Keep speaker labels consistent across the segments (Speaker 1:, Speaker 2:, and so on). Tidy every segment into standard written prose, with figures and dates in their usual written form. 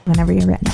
Speaker 1: Whenever you're ready.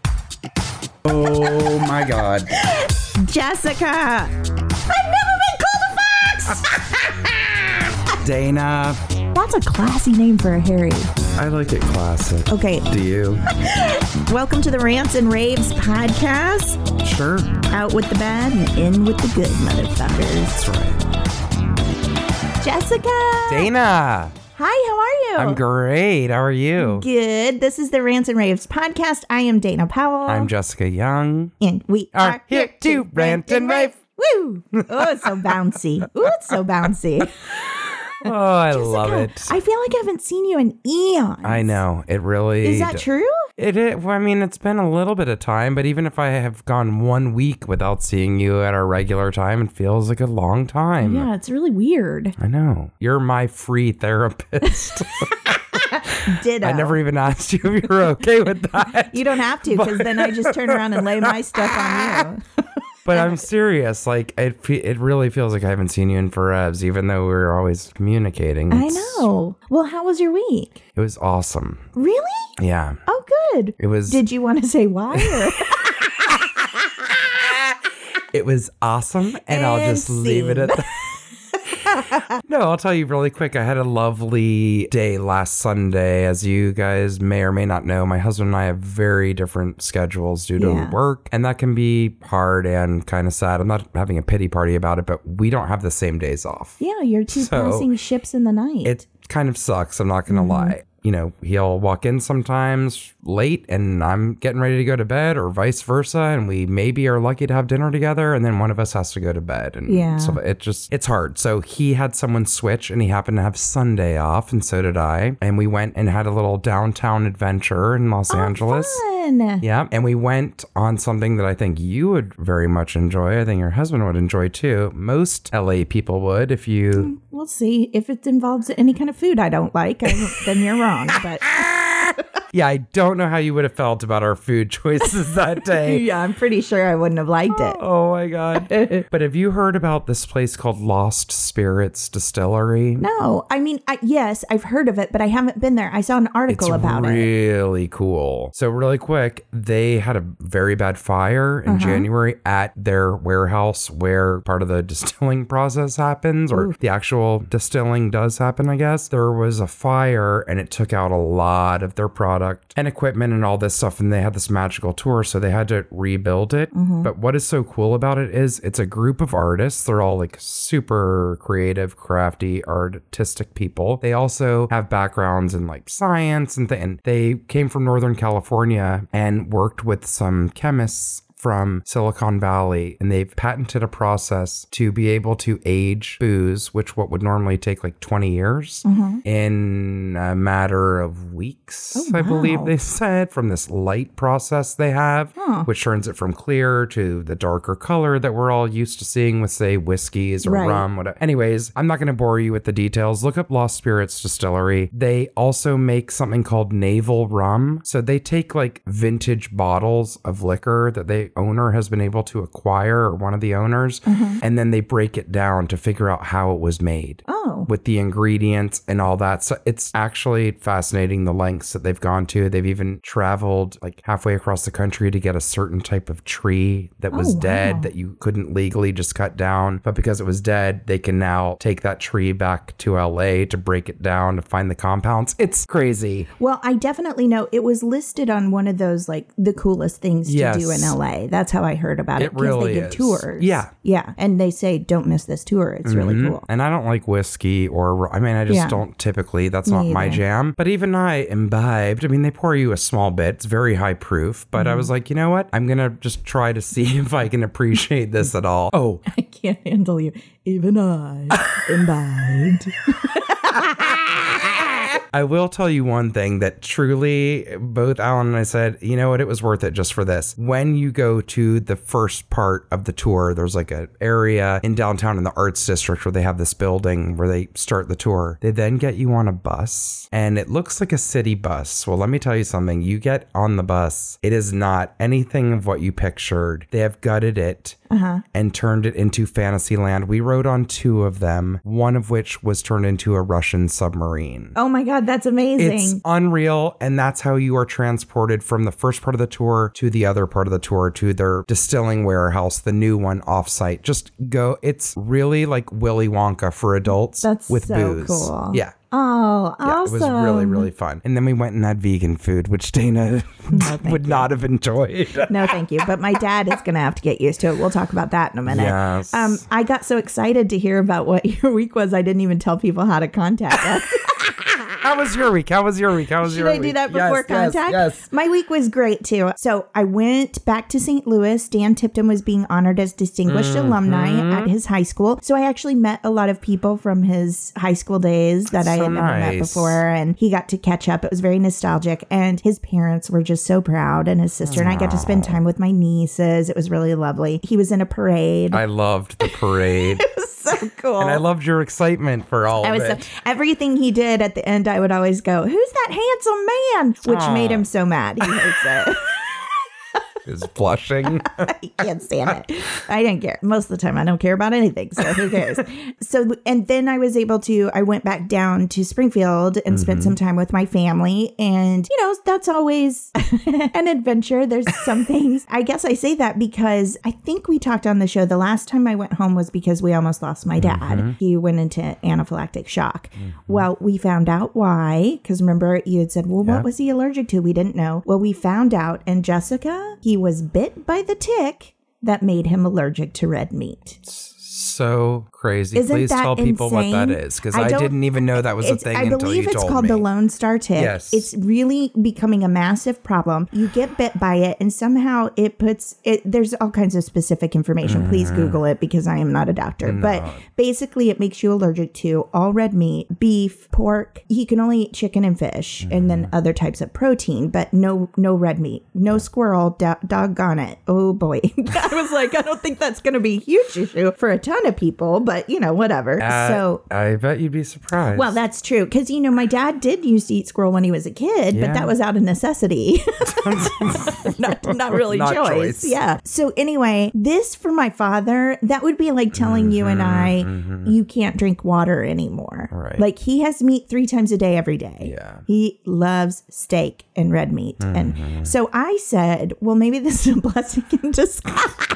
Speaker 2: Oh my God.
Speaker 1: Jessica! I've never been called a fox!
Speaker 2: Dana.
Speaker 1: That's a classy name for a Harry.
Speaker 2: I like it classic.
Speaker 1: Okay.
Speaker 2: Do you?
Speaker 1: Welcome to the Rants and Raves podcast.
Speaker 2: Sure.
Speaker 1: Out with the bad and in with the good, motherfuckers.
Speaker 2: That's right.
Speaker 1: Jessica!
Speaker 3: Dana!
Speaker 1: Hi, how are you?
Speaker 3: I'm great. How are you?
Speaker 1: Good. This is the Rants and Raves podcast. I am Dana Powell.
Speaker 3: I'm Jessica Young.
Speaker 1: And we
Speaker 3: are here to rant and rave.
Speaker 1: Woo! Oh, it's so bouncy. Ooh, it's so bouncy.
Speaker 3: Oh, I
Speaker 1: Jessica,
Speaker 3: love it.
Speaker 1: I feel like I haven't seen you in eons.
Speaker 3: I know. It really...
Speaker 1: Is that true?
Speaker 3: Well, I mean, it's been a little bit of time, but even if I have gone 1 week without seeing you at our regular time, it feels like a long time.
Speaker 1: Yeah, it's really weird.
Speaker 3: I know. You're my free therapist.
Speaker 1: Ditto.
Speaker 3: I never even asked you if you were okay with that.
Speaker 1: You don't have to, because then I just turn around and lay my stuff on you.
Speaker 3: But I'm serious. Like, it really feels like I haven't seen you in forever, even though we were always communicating.
Speaker 1: I know. Well, how was your week?
Speaker 3: It was awesome.
Speaker 1: Really?
Speaker 3: Yeah.
Speaker 1: Oh, good.
Speaker 3: It was...
Speaker 1: Did you want to say why?
Speaker 3: It was awesome, and I'll just leave it at that. No, I'll tell you really quick. I had a lovely day last Sunday. As you guys may or may not know, my husband and I have very different schedules due to work, and that can be hard and kind of sad. I'm not having a pity party about it, but we don't have the same days off.
Speaker 1: Yeah, you're two passing ships in the night.
Speaker 3: It kind of sucks. I'm not going to lie. You know, he'll walk in sometimes late and I'm getting ready to go to bed, or vice versa. And we maybe are lucky to have dinner together, and then one of us has to go to bed. And so it's hard. So he had someone switch, and he happened to have Sunday off, and so did I. And we went and had a little downtown adventure in Los Angeles.
Speaker 1: Fun.
Speaker 3: Yeah. And we went on something that I think you would very much enjoy. I think your husband would enjoy too. Most LA people would if you...
Speaker 1: We'll see. If it involves any kind of food I don't like, then you're wrong. But
Speaker 3: yeah, I don't know how you would have felt about our food choices that day.
Speaker 1: yeah, I'm pretty sure I wouldn't have liked it.
Speaker 3: Oh my God. But have you heard about this place called Lost Spirits Distillery?
Speaker 1: No, I mean, yes, I've heard of it, but I haven't been there. I saw an article about it.
Speaker 3: It's really cool. So really quick, they had a very bad fire in January at their warehouse where part of the distilling process happens, or the actual distilling does happen, I guess. There was a fire and it took out a lot of their product and equipment and all this stuff, and they had this magical tour, so they had to rebuild it. But what is so cool about it is it's a group of artists. They're all like super creative, crafty, artistic people. They also have backgrounds in like science and they came from Northern California and worked with some chemists from Silicon Valley, and they've patented a process to be able to age booze, which what would normally take like 20 years, in a matter of weeks, I believe they said, from this light process they have, which turns it from clear to the darker color that we're all used to seeing with, say, whiskeys or rum, whatever. Anyways, I'm not going to bore you with the details. Look up Lost Spirits Distillery. They also make something called navel rum. So they take like vintage bottles of liquor that the owner has been able to acquire, or one of the owners, and then they break it down to figure out how it was made with the ingredients and all that. So it's actually fascinating the lengths that they've gone to. They've even traveled like halfway across the country to get a certain type of tree that was dead that you couldn't legally just cut down. But because it was dead, they can now take that tree back to LA to break it down to find the compounds. It's crazy.
Speaker 1: Well, I definitely know it was listed on one of those like the coolest things to do in LA. That's how I heard about it.
Speaker 3: It really
Speaker 1: they give
Speaker 3: is.
Speaker 1: tours.
Speaker 3: Yeah.
Speaker 1: Yeah. And they say, don't miss this tour. It's really cool.
Speaker 3: And I don't like whiskey or, I mean, I just don't typically, that's not my jam. But even I imbibed, I mean, they pour you a small bit. It's very high proof. But I was like, you know what? I'm going to just try to see if I can appreciate this at all. Oh.
Speaker 1: I can't handle you. Even I imbibed.
Speaker 3: I will tell you one thing that truly both Alan and I said, you know what, it was worth it just for this. When you go to the first part of the tour, there's like an area in downtown in the arts district where they have this building where they start the tour. They then get you on a bus and it looks like a city bus. Well, let me tell you something. You get on the bus. It is not anything of what you pictured. They have gutted it and turned it into Fantasyland. We rode on 2 of them, one of which was turned into a Russian submarine.
Speaker 1: Oh my God, God, that's amazing.
Speaker 3: It's unreal. And that's how you are transported from the first part of the tour to the other part of the tour to their distilling warehouse, the new one offsite. Just go. It's really like Willy Wonka for adults with
Speaker 1: so
Speaker 3: booze.
Speaker 1: Cool.
Speaker 3: Yeah.
Speaker 1: Oh, awesome.
Speaker 3: Yeah, it was really, really fun. And then we went and had vegan food, which Dana would not have enjoyed.
Speaker 1: No, thank you. But my dad is going to have to get used to it. We'll talk about that in a minute.
Speaker 3: Yes.
Speaker 1: I got so excited to hear about what your week was. I didn't even tell people how to contact us.
Speaker 3: How was your week?
Speaker 1: Should I do that before contact?
Speaker 3: Yes.
Speaker 1: My week was great too. So I went back to St. Louis. Dan Tipton was being honored as distinguished alumni at his high school. So I actually met a lot of people from his high school days that I had never met before. And he got to catch up. It was very nostalgic. And his parents were just so proud. And his sister and I got to spend time with my nieces. It was really lovely. He was in a parade.
Speaker 3: I loved the parade.
Speaker 1: It was so cool.
Speaker 3: And I loved your excitement for all of it.
Speaker 1: Everything he did at the end, I would always go, "Who's that handsome man?" Which made him so mad. He hates it.
Speaker 3: Is blushing.
Speaker 1: He can't stand it. I didn't care. Most of the time, I don't care about anything. So who cares? And then I went back down to Springfield and spent some time with my family. And, that's always an adventure. There's some things. I guess I say that because I think we talked on the show. The last time I went home was because we almost lost my dad. He went into anaphylactic shock. Well, we found out why. Because remember, you had said, well, what was he allergic to? We didn't know. Well, we found out. And Jessica, he was bit by the tick that made him allergic to red meat.
Speaker 3: So crazy.
Speaker 1: Isn't
Speaker 3: Please
Speaker 1: that
Speaker 3: tell people
Speaker 1: insane?
Speaker 3: what that is, because I didn't even know that was a thing until you told me.
Speaker 1: I believe it's called the Lone Star tick.
Speaker 3: Yes.
Speaker 1: It's really becoming a massive problem. You get bit by it and somehow there's all kinds of specific information. Please Google it because I am not a doctor. No. But basically it makes you allergic to all red meat, beef, pork. He can only eat chicken and fish and then other types of protein, but no red meat, no squirrel, doggone it. Oh boy. I was like, I don't think that's going to be a huge issue for a ton of people, but whatever. So
Speaker 3: I bet you'd be surprised.
Speaker 1: Well, that's true. Because, my dad did used to eat squirrel when he was a kid, but that was out of necessity. not really choice. Yeah. So anyway, this for my father, that would be like telling you and I, you can't drink water anymore.
Speaker 3: Right.
Speaker 1: Like he has meat 3 times a day, every day.
Speaker 3: Yeah.
Speaker 1: He loves steak and red meat. And so I said, well, maybe this is a blessing in disguise.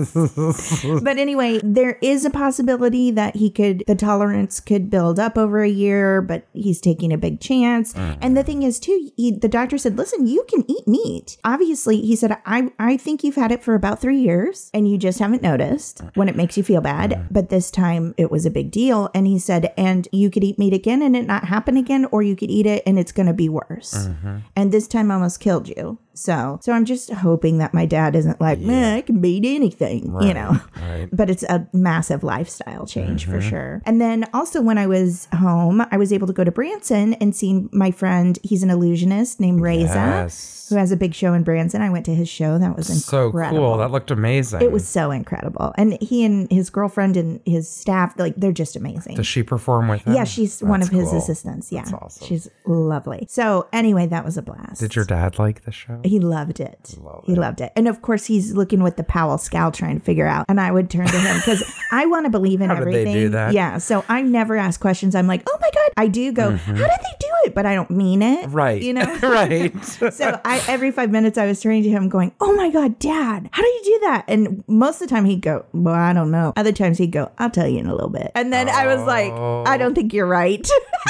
Speaker 1: But anyway, there is a possibility that the tolerance could build up over a year, but he's taking a big chance. And the thing is too, the doctor said, listen, you can eat meat. Obviously, he said, I think you've had it for about 3 years and you just haven't noticed when it makes you feel bad. But this time it was a big deal. And he said, and you could eat meat again and it not happen again, or you could eat it and it's going to be worse. And this time almost killed you. So I'm just hoping that my dad isn't like, man, I can beat anything,
Speaker 3: Right.
Speaker 1: But it's a massive lifestyle change for sure. And then also when I was home, I was able to go to Branson and see my friend. He's an illusionist named Reza, who has a big show in Branson. I went to his show. That was incredible.
Speaker 3: So cool. That looked amazing.
Speaker 1: It was so incredible. And he and his girlfriend and his staff, they're just amazing.
Speaker 3: Does she perform with him?
Speaker 1: Yeah, she's one of his assistants. Yeah.
Speaker 3: That's awesome.
Speaker 1: She's lovely. So anyway, that was a blast.
Speaker 3: Did your dad like the show?
Speaker 1: He loved it. He loved it. And of course, he's looking with the Powell scowl trying to figure out. And I would turn to him because I want to believe in everything.
Speaker 3: Did they do that?
Speaker 1: Yeah. So I never ask questions. I'm like, oh my God. I do go, how did they do it? But I don't mean it.
Speaker 3: Right. Right.
Speaker 1: So every 5 minutes I was turning to him going, oh my God, Dad, how do you do that? And most of the time he'd go, well, I don't know. Other times he'd go, I'll tell you in a little bit. And then I was like, I don't think you're right.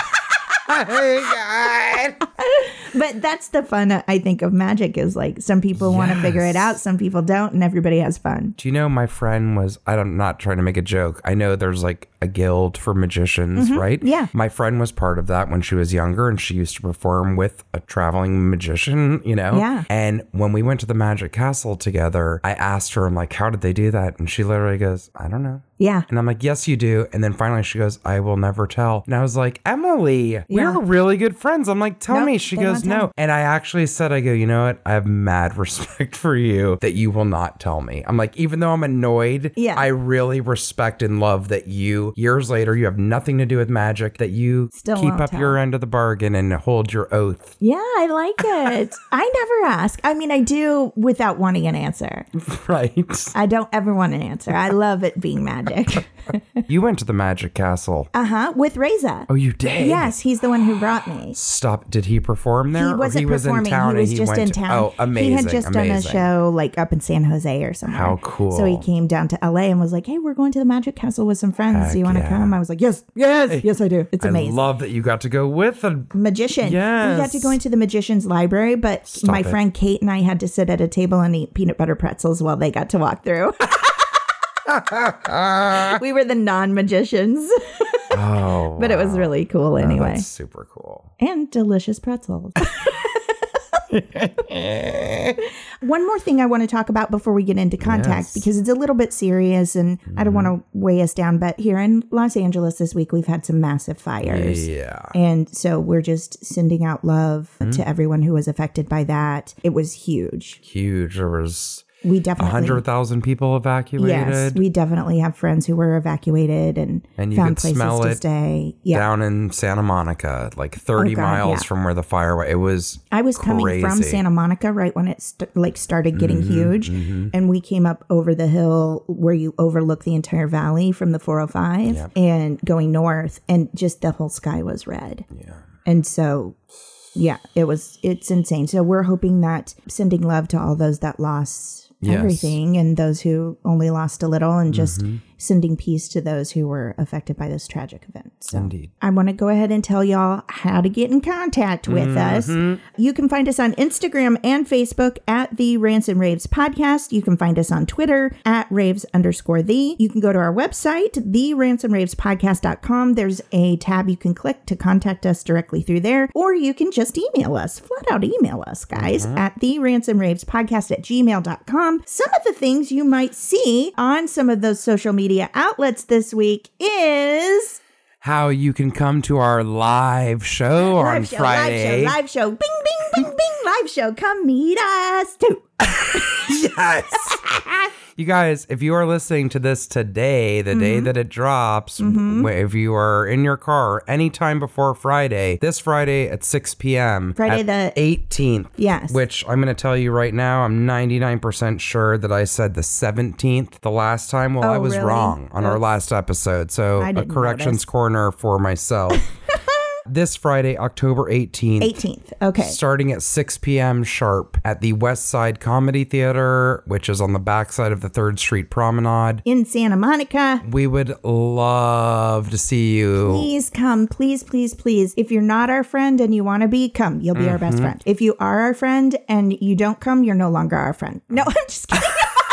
Speaker 1: Oh, God. But that's the fun, I think, of magic is like some people want to figure it out. Some people don't. And everybody has fun.
Speaker 3: Do you know my friend was, I'm not trying to make a joke. I know there's like a guild for magicians, right?
Speaker 1: Yeah.
Speaker 3: My friend was part of that when she was younger and she used to perform with a traveling magician,
Speaker 1: Yeah.
Speaker 3: And when we went to the Magic Castle together, I asked her, I'm like, how did they do that? And she literally goes, I don't know.
Speaker 1: Yeah.
Speaker 3: And I'm like, yes, you do. And then finally she goes, I will never tell. And I was like, Emily, we're really good friends. I'm like, tell me. She goes, no. And I actually said, I go, you know what? I have mad respect for you that you will not tell me. I'm like, even though I'm annoyed, I really respect and love that you, years later, you have nothing to do with magic, that you
Speaker 1: still
Speaker 3: keep up your end of the bargain and hold your oath.
Speaker 1: Yeah, I like it. I never ask. I mean, I do without wanting an answer.
Speaker 3: Right.
Speaker 1: I don't ever want an answer. I love it being magic.
Speaker 3: You went to the Magic Castle.
Speaker 1: With Reza.
Speaker 3: Oh, you did?
Speaker 1: Yes, he's the one who brought me.
Speaker 3: Stop. Did he perform there?
Speaker 1: He wasn't
Speaker 3: or he
Speaker 1: performing.
Speaker 3: Was in town
Speaker 1: he was
Speaker 3: and
Speaker 1: just
Speaker 3: went
Speaker 1: in town.
Speaker 3: Oh, amazing.
Speaker 1: He had just done a show like up in San Jose or something.
Speaker 3: How cool.
Speaker 1: So he came down to LA and was like, hey, we're going to the Magic Castle with some friends.
Speaker 3: Heck
Speaker 1: Do you want to
Speaker 3: yeah.
Speaker 1: come? I was like, yes, I do. It's amazing.
Speaker 3: I love that you got to go with a
Speaker 1: Magician.
Speaker 3: Yes.
Speaker 1: We got to go into the magician's library, but my friend Kate and I had to sit at a table and eat peanut butter pretzels while they got to walk through. We were the non-magicians.
Speaker 3: Oh,
Speaker 1: but it was really cool anyway.
Speaker 3: That's super cool.
Speaker 1: And delicious pretzels. One more thing I want to talk about before we get into Contact, because it's a little bit serious and I don't want to weigh us down, but here in Los Angeles this week, we've had some massive fires.
Speaker 3: Yeah.
Speaker 1: And so we're just sending out love to everyone who was affected by that. It was huge.
Speaker 3: Huge. There was
Speaker 1: We definitely
Speaker 3: 100,000 people evacuated.
Speaker 1: Yes, we definitely have friends who were evacuated and
Speaker 3: you
Speaker 1: found
Speaker 3: could
Speaker 1: places
Speaker 3: smell
Speaker 1: to
Speaker 3: it
Speaker 1: stay. Yeah.
Speaker 3: down in Santa Monica, like 30 miles from where the fire was. It was
Speaker 1: I was
Speaker 3: crazy.
Speaker 1: coming from Santa Monica right when it started getting huge, and we came up over the hill where you overlook the entire valley from the 405 and going north, and just the whole sky was red. Yeah, and so. Yeah, it's insane. So we're hoping that sending love to all those that lost everything and those who only lost a little, and just sending peace to those who were affected by this tragic event. So
Speaker 3: Indeed.
Speaker 1: I want to go ahead and tell y'all how to get in contact with us. You can find us on Instagram and Facebook at the Rants and Raves Podcast. You can find us on Twitter at Raves_the. You can go to our website, therantsandravespodcast.com. There's a tab you can click to contact us directly through there, or you can just email us, flat out email us, guys, at therantsandravespodcast@gmail.com. Some of the things you might see on some of those social media outlets this week is
Speaker 3: how you can come to our live show on Friday.
Speaker 1: Live show. Bing, bing, bing, bing. Live show. Come meet us too.
Speaker 3: Yes. You guys, if you are listening to this today, the day that it drops, if you are in your car anytime before Friday, this Friday at 6 p.m.
Speaker 1: Friday the
Speaker 3: 18th.
Speaker 1: Yes.
Speaker 3: Which I'm going to tell you right now, I'm 99% sure that I said the 17th the last time. Well, I was
Speaker 1: really?
Speaker 3: wrong on our last episode. So a corrections
Speaker 1: notice.
Speaker 3: corner for myself. This Friday, October 18th.
Speaker 1: 18th. Okay.
Speaker 3: Starting at 6 p.m. sharp at the West Side Comedy Theater, which is on the backside of the 3rd Street Promenade.
Speaker 1: In Santa Monica.
Speaker 3: We would love to see you.
Speaker 1: Please come. Please, please, please. If you're not our friend and you want to be, come. You'll be our best friend. If you are our friend and you don't come, you're no longer our friend. No, I'm just kidding.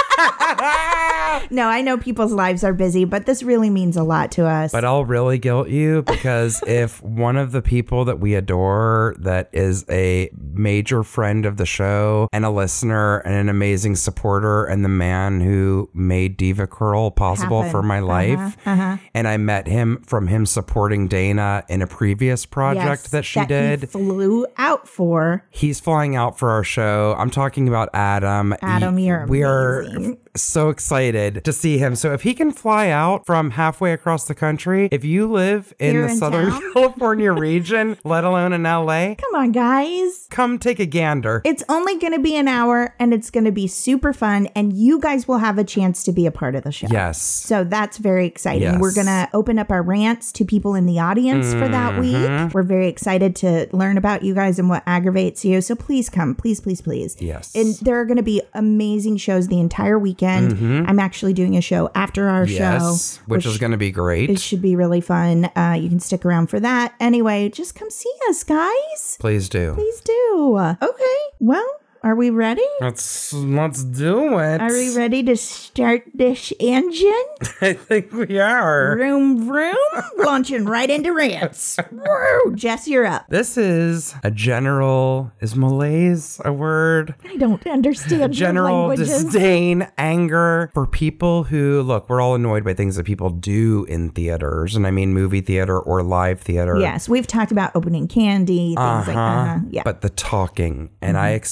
Speaker 1: No, I know people's lives are busy, but this really means a lot to us.
Speaker 3: But I'll really guilt you, because if one of the people that we adore, that is a major friend of the show and a listener and an amazing supporter and the man who made Diva Curl possible for my life, and I met him from him supporting Dana in a previous project that she did.
Speaker 1: He flew out for.
Speaker 3: He's flying out for our show. I'm talking about Adam.
Speaker 1: Adam,
Speaker 3: We are
Speaker 1: amazing.
Speaker 3: so excited to see him. So if he can fly out from halfway across the country, if you live in the Southern California region, let alone in LA,
Speaker 1: come on, guys.
Speaker 3: Come take a gander.
Speaker 1: It's only going to be an hour and it's going to be super fun, and you guys will have a chance to be a part of the show.
Speaker 3: Yes.
Speaker 1: So that's very exciting.
Speaker 3: Yes.
Speaker 1: We're going to open up our rants to people in the audience for that week. We're very excited to learn about you guys and what aggravates you. So please come. Please, please, please.
Speaker 3: Yes.
Speaker 1: And there are going to be amazing shows the entire weekend. I'm actually doing a show after our show.
Speaker 3: Which is going to be great.
Speaker 1: It should be really fun. You can stick around for that. Anyway, just come see us, guys.
Speaker 3: Please do.
Speaker 1: Please do. Okay. Well, are we ready?
Speaker 3: Let's do it.
Speaker 1: Are we ready to start this engine?
Speaker 3: I think we are.
Speaker 1: Vroom, vroom. Launching right into rants. Woo. Jess, you're up.
Speaker 3: This is a general, is malaise a word?
Speaker 1: I don't understand
Speaker 3: General
Speaker 1: languages.
Speaker 3: disdain, anger for people who, look, we're all annoyed by things that people do in theaters. And I mean movie theater or live theater.
Speaker 1: Yes, we've talked about opening candy, things like that. Yeah.
Speaker 3: But the talking, and I experienced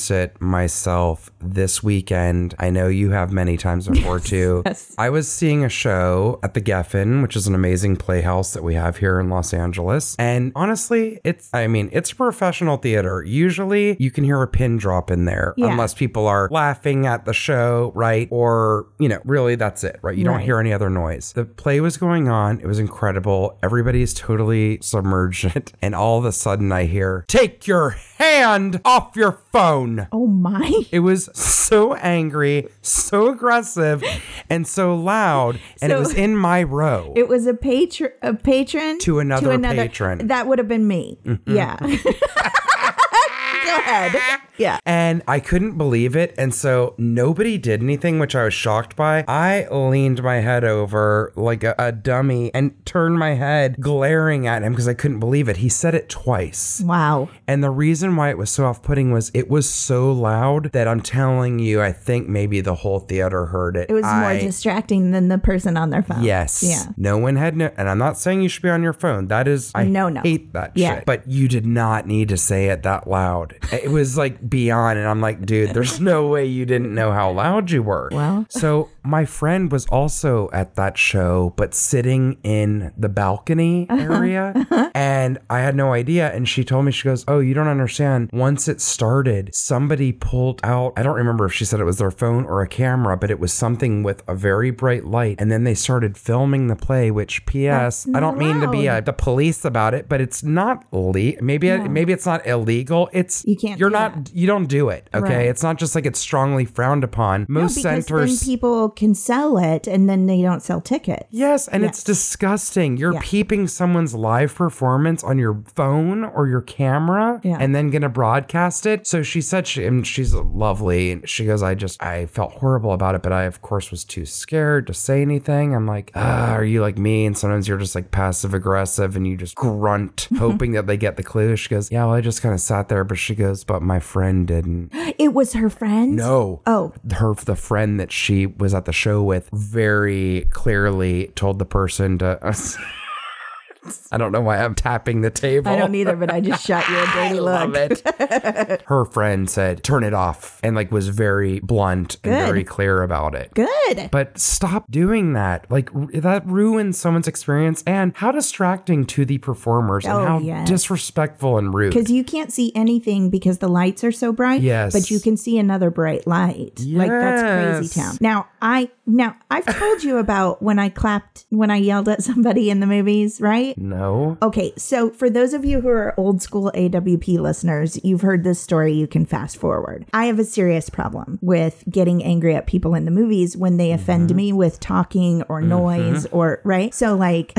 Speaker 3: experienced it myself this weekend. I know you have many times before too.
Speaker 1: Yes.
Speaker 3: I was seeing a show at the Geffen, which is an amazing playhouse that we have here in Los Angeles. And honestly, it's a professional theater. Usually you can hear a pin drop in there unless people are laughing at the show, right? Or, really that's it, right? You don't hear any other noise. The play was going on. It was incredible. Everybody's totally submerged in it. And all of a sudden I hear, "Take your hand off your phone."
Speaker 1: Oh my.
Speaker 3: It was so angry, so aggressive, and so loud. And it was in my row.
Speaker 1: It was a patron
Speaker 3: to another patron.
Speaker 1: That would have been me. Mm-hmm. Yeah. Go ahead. Yeah.
Speaker 3: And I couldn't believe it. And so nobody did anything, which I was shocked by. I leaned my head over like a dummy and turned my head glaring at him because I couldn't believe it. He said it twice.
Speaker 1: Wow.
Speaker 3: And the reason why it was so off-putting was it was so loud that I'm telling you, I think maybe the whole theater heard it.
Speaker 1: It was more distracting than the person on their phone.
Speaker 3: Yes.
Speaker 1: Yeah.
Speaker 3: No one had and I'm not saying you should be on your phone. That is, I hate that shit. But you did not need to say it that loud. It was like beyond, and I'm like, dude, there's no way you didn't know how loud you were.
Speaker 1: Well,
Speaker 3: so my friend was also at that show, but sitting in the balcony area, and I had no idea. And she told me, she goes, "Oh, you don't understand. Once it started, somebody pulled out, I don't remember if she said it was their phone or a camera, but it was something with a very bright light. And then they started filming the play, which P.S. I don't mean to be the police about it, but it's not maybe it's not illegal. It's you don't do it. Okay. Right. It's not just like it's strongly frowned upon. Most centers,
Speaker 1: then people can sell it and then they don't sell tickets.
Speaker 3: Yes. And it's disgusting. You're peeping someone's live performance on your phone or your camera and then going to broadcast it. So she said, she's lovely. And she goes, I felt horrible about it, but I of course was too scared to say anything. I'm like, are you like me? And sometimes you're just like passive aggressive and you just grunt hoping that they get the clue. She goes, yeah, well, I just kind of sat there, but she goes, but my friend didn't.
Speaker 1: It was her friend?
Speaker 3: No.
Speaker 1: Oh.
Speaker 3: The friend that she was at the show with very clearly told the person to... I don't know why I'm tapping the table.
Speaker 1: I don't either, but I just shot you a dirty look.
Speaker 3: I love it. Her friend said, turn it off, and like was very blunt and very clear about it.
Speaker 1: Good.
Speaker 3: But stop doing that. Like that ruins someone's experience, and how distracting to the performers and how disrespectful and rude.
Speaker 1: Because you can't see anything because the lights are so bright.
Speaker 3: Yes.
Speaker 1: But you can see another bright light.
Speaker 3: Yes.
Speaker 1: Like that's crazy town. Now I've told you about when I yelled at somebody in the movies, right?
Speaker 3: No.
Speaker 1: Okay, so for those of you who are old school AWP listeners, you've heard this story. You can fast forward. I have a serious problem with getting angry at people in the movies when they offend me with talking or noise or, right? So like,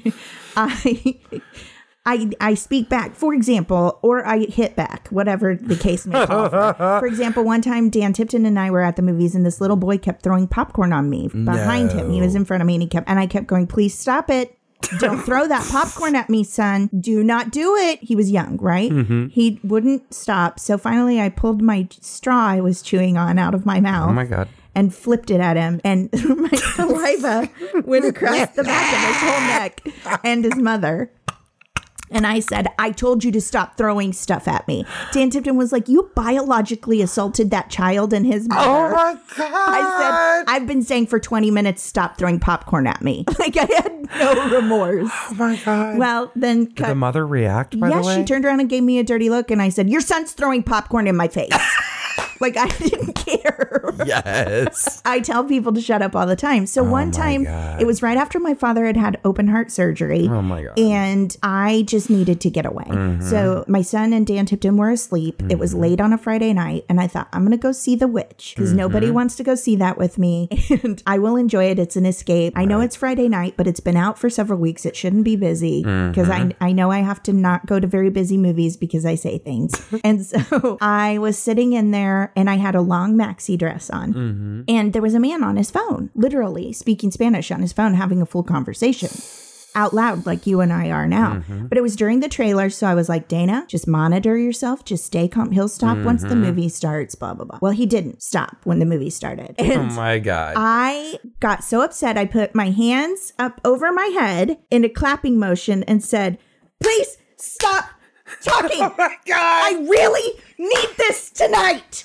Speaker 1: I speak back, for example, or I hit back, whatever the case may call for. For example, one time Dan Tipton and I were at the movies and this little boy kept throwing popcorn on me behind him. He was in front of me and I kept going, please stop it. Don't throw that popcorn at me, son. Do not do it. He was young, right? Mm-hmm. He wouldn't stop. So finally I pulled my straw I was chewing on out of my mouth.
Speaker 3: Oh my God.
Speaker 1: And flipped it at him. And my saliva went across the back of his whole neck and his mother. And I said, I told you to stop throwing stuff at me. Dan Tipton was like, you biologically assaulted that child and his mother.
Speaker 3: Oh my God.
Speaker 1: I said, I've been saying for 20 minutes, stop throwing popcorn at me. Like I had no remorse.
Speaker 3: Oh my God.
Speaker 1: Well, then...
Speaker 3: Did the mother react, by the way?
Speaker 1: Yes, she turned around and gave me a dirty look. And I said, your son's throwing popcorn in my face. Like, I didn't care.
Speaker 3: Yes.
Speaker 1: I tell people to shut up all the time. So one time, it was right after my father had open heart surgery.
Speaker 3: Oh, my God.
Speaker 1: And I just needed to get away. Mm-hmm. So my son and Dan Tipton were asleep. Mm-hmm. It was late on a Friday night. And I thought, I'm going to go see The Witch. Because nobody wants to go see that with me. And I will enjoy it. It's an escape. I know it's Friday night, but it's been out for several weeks. It shouldn't be busy. Because I know I have to not go to very busy movies because I say things. And so I was sitting in there. And I had a long maxi dress on. Mm-hmm. And there was a man on his phone, literally speaking Spanish on his phone, having a full conversation out loud like you and I are now. Mm-hmm. But it was during the trailer. So I was like, Dana, just monitor yourself. Just stay calm. He'll stop once the movie starts, blah, blah, blah. Well, he didn't stop when the movie started. And
Speaker 3: oh my God.
Speaker 1: I got so upset. I put my hands up over my head in a clapping motion and said, please stop talking.
Speaker 2: Oh my God.
Speaker 1: I really need this tonight.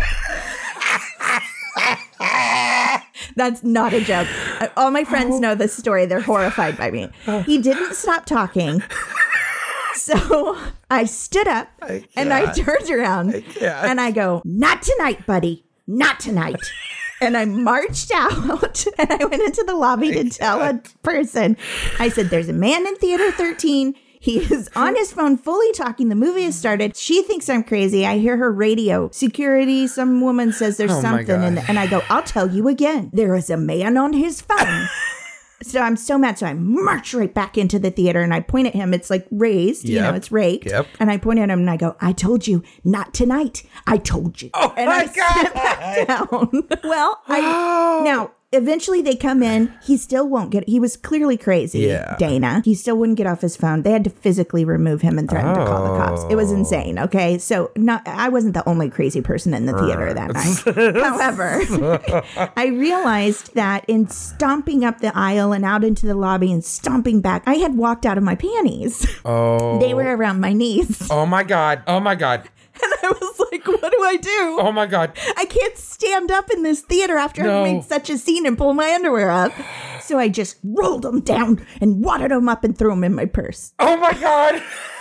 Speaker 1: That's not a joke. All my friends know this story. They're horrified by me. He didn't stop talking. So I stood up and I turned around and I go, not tonight, buddy. Not tonight. And I marched out and I went into the lobby to tell a person. I said, there's a man in theater 13. He is on his phone fully talking. The movie has started. She thinks I'm crazy. I hear her radio. Security, some woman says there's something in there. And I go, I'll tell you again. There is a man on his phone. So I'm so mad. So I march right back into the theater and I point at him. It's like raised, you know, it's raked.
Speaker 3: Yep.
Speaker 1: And I point at him and I go, I told you, not tonight. I told you.
Speaker 2: Oh
Speaker 1: and
Speaker 2: my
Speaker 1: I
Speaker 2: God.
Speaker 1: sit back down. Well, now, eventually they come in. He still won't get, he was clearly crazy, Dana. He still wouldn't get off his phone. They had to physically remove him and threaten to call the cops. It was insane, okay? So I wasn't the only crazy person in the theater that night. However, I realized that in stomping up the aisle and out into the lobby and stomping back, I had walked out of my panties.
Speaker 3: Oh.
Speaker 1: They were around my knees.
Speaker 3: Oh my God. Oh my God.
Speaker 1: And I was like, what do I do?
Speaker 3: Oh my God.
Speaker 1: I can't stand up in this theater after I've made such a scene and pull my underwear up. So I just rolled them down and wadded them up and threw them in my purse.
Speaker 3: Oh my God.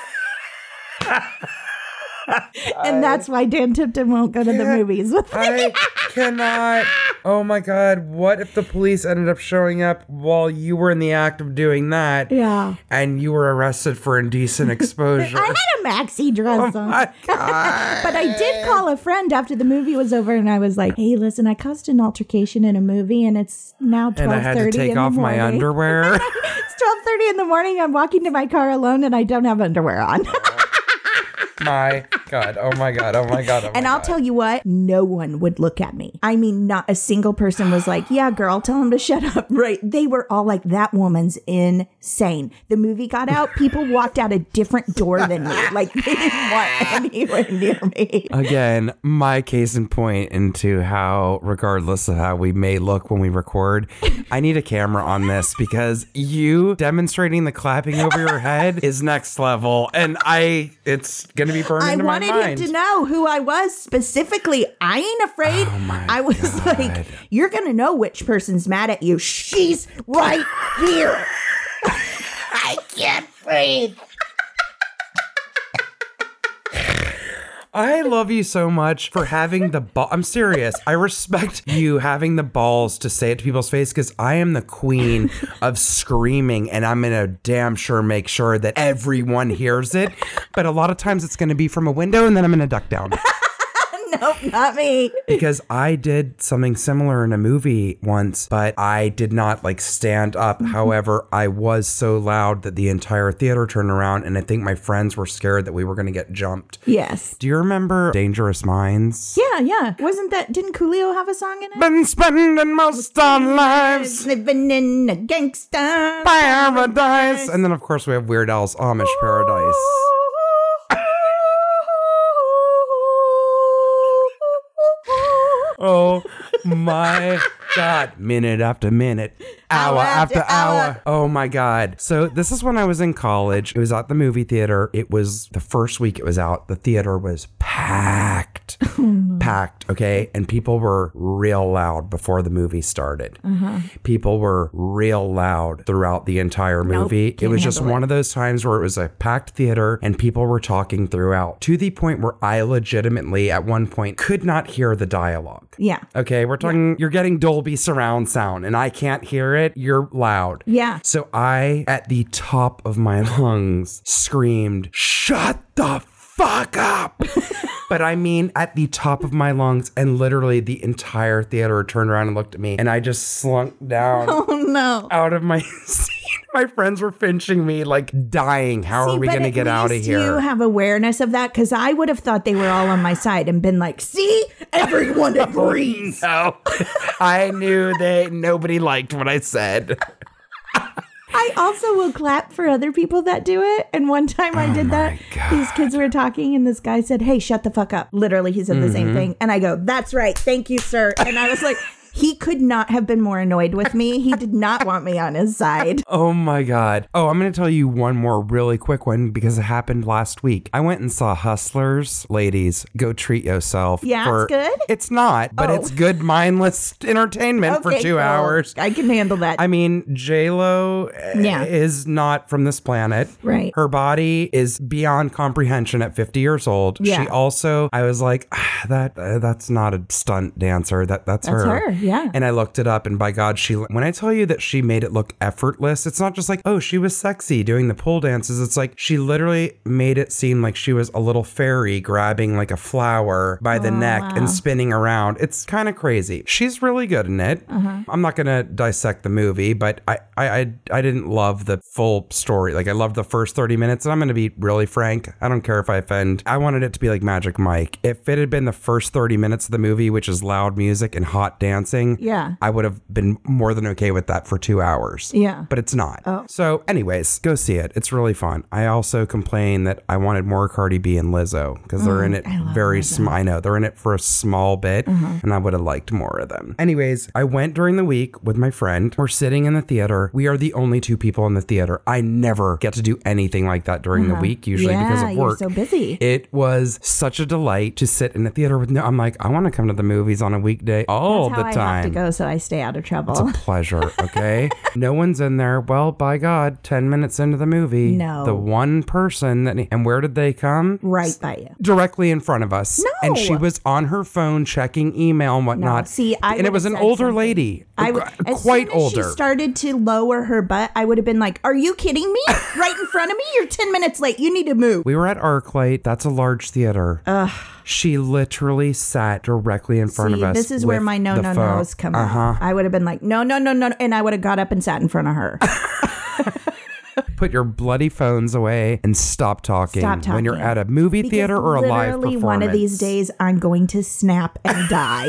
Speaker 1: And that's why Dan Tipton won't go to the movies with me.
Speaker 3: I cannot. Oh my God. What if the police ended up showing up while you were in the act of doing that?
Speaker 1: Yeah.
Speaker 3: And you were arrested for indecent exposure?
Speaker 1: I had a maxi dress on.
Speaker 3: My God.
Speaker 1: But I did call a friend after the movie was over and I was like, hey, listen, I caused an altercation in a movie and it's now 12:30 in the morning.
Speaker 3: And I had to take off my underwear.
Speaker 1: It's 12:30 in the morning. I'm walking to my car alone and I don't have underwear on.
Speaker 3: My God. Oh my God. Oh my God. Oh my
Speaker 1: And I'll
Speaker 3: God.
Speaker 1: tell you what, no one would look at me. I mean, not a single person was like, yeah, girl, tell him to shut up. Right. They were all like, that woman's insane. The movie got out. People walked out a different door than me. Like, they didn't want anywhere near me.
Speaker 3: Again, my case in point into how, regardless of how we may look when we record, I need a camera on this because you demonstrating the clapping over your head is next level. And it's going to be burned
Speaker 1: I
Speaker 3: into my
Speaker 1: wanted
Speaker 3: mind.
Speaker 1: him to know who I was specifically. I ain't afraid.
Speaker 3: Oh my
Speaker 1: I was
Speaker 3: God.
Speaker 1: like, you're going to know which person's mad at you. She's right here.
Speaker 2: I can't breathe.
Speaker 3: I love you so much for having the ball. I'm serious. I respect you having the balls to say it to people's face because I am the queen of screaming and I'm going to damn sure make sure that everyone hears it. But a lot of times it's going to be from a window and then I'm going to duck down.
Speaker 1: Nope, not me.
Speaker 3: Because I did something similar in a movie once, but I did not like stand up. However, I was so loud that the entire theater turned around and I think my friends were scared that we were going to get jumped.
Speaker 1: Yes.
Speaker 3: Do you remember Dangerous Minds?
Speaker 1: Yeah. Didn't Coolio have a song in it?
Speaker 3: Been spending most our lives
Speaker 1: Living in a gangsta
Speaker 3: paradise. And then, of course, we have Weird Al's Amish Paradise. Oh my God. Minute after minute. Hour after hour. Oh my God. So this is when I was in college. It was at the movie theater. It was the first week it was out. The theater was packed. Packed. Okay. And people were real loud before the movie started. People were real loud throughout the entire movie. It was just one of those times where it was a packed theater and people were talking throughout to the point where I legitimately at one point could not hear the dialogue.
Speaker 1: Yeah.
Speaker 3: Okay, we're talking, you're getting Dolby surround sound and I can't hear it. You're loud.
Speaker 1: Yeah.
Speaker 3: So I, at the top of my lungs, screamed, "Shut the fuck up." But I mean, at the top of my lungs, and literally the entire theater turned around and looked at me and I just slunk down
Speaker 1: Oh, no.
Speaker 3: out of my seat. My friends were finching me like dying. How are we going to get out of here?
Speaker 1: You have awareness of that because I would have thought they were all on my side and been like, see, everyone agrees.
Speaker 3: No, I knew nobody liked what I said.
Speaker 1: I also will clap for other people that do it. And one time I did that. These kids were talking and this guy said, hey, shut the fuck up. Literally, he said the same thing. And I go, that's right. Thank you, sir. And I was like, He could not have been more annoyed with me. He did not want me on his side.
Speaker 3: Oh my God. Oh, I'm going to tell you one more really quick one because it happened last week. I went and saw Hustlers. Ladies, go treat yourself.
Speaker 1: Yeah, it's good?
Speaker 3: It's not, but it's good mindless entertainment for 2 hours.
Speaker 1: I can handle that.
Speaker 3: I mean, J-Lo is not from this planet.
Speaker 1: Right.
Speaker 3: Her body is beyond comprehension at 50 years old.
Speaker 1: Yeah.
Speaker 3: She also, I was like, that's not a stunt dancer. That's her.
Speaker 1: Yeah.
Speaker 3: And I looked it up, and by God, when I tell you that she made it look effortless, it's not just like, oh, she was sexy doing the pole dances. It's like she literally made it seem like she was a little fairy grabbing like a flower by the neck and spinning around. It's kind of crazy. She's really good in it. I'm not going to dissect the movie, but I didn't love the full story. Like, I loved the first 30 minutes, and I'm going to be really frank. I don't care if I offend. I wanted it to be like Magic Mike. If it had been the first 30 minutes of the movie, which is loud music and hot dancing, I would have been more than okay with that for 2 hours.
Speaker 1: Yeah.
Speaker 3: But it's not. So anyways, go see it. It's really fun. I also complain that I wanted more Cardi B and Lizzo because they're in it very small. I know they're in it for a small bit, and I would have liked more of them. Anyways, I went during the week with my friend. We're sitting in the theater. We are the only 2 people in the theater. I never get to do anything like that during the week, usually because of work.
Speaker 1: You're so busy.
Speaker 3: It was such a delight to sit in the theater with I'm like, I want to come to the movies on a weekday all the time.
Speaker 1: I have to go so I stay out of trouble.
Speaker 3: It's a pleasure, okay? No one's in there. Well, by God, 10 minutes into the movie, the one person and where did they come?
Speaker 1: Right by you.
Speaker 3: Directly in front of us.
Speaker 1: No.
Speaker 3: And she was on her phone checking email and whatnot.
Speaker 1: No. See,
Speaker 3: and it was an older lady. Quite older.
Speaker 1: As she started to lower her butt, I would have been like, are you kidding me? Right in front of me? You're 10 minutes late. You need to move.
Speaker 3: We were at ArcLight. That's a large theater. She literally sat directly in front of us.
Speaker 1: This is where my no-no-nos come out. I would have been like, no. And I would have got up and sat in front of her.
Speaker 3: Put your bloody phones away and stop talking when you're at a movie theater or a live performance.
Speaker 1: One of these days, I'm going to snap and die.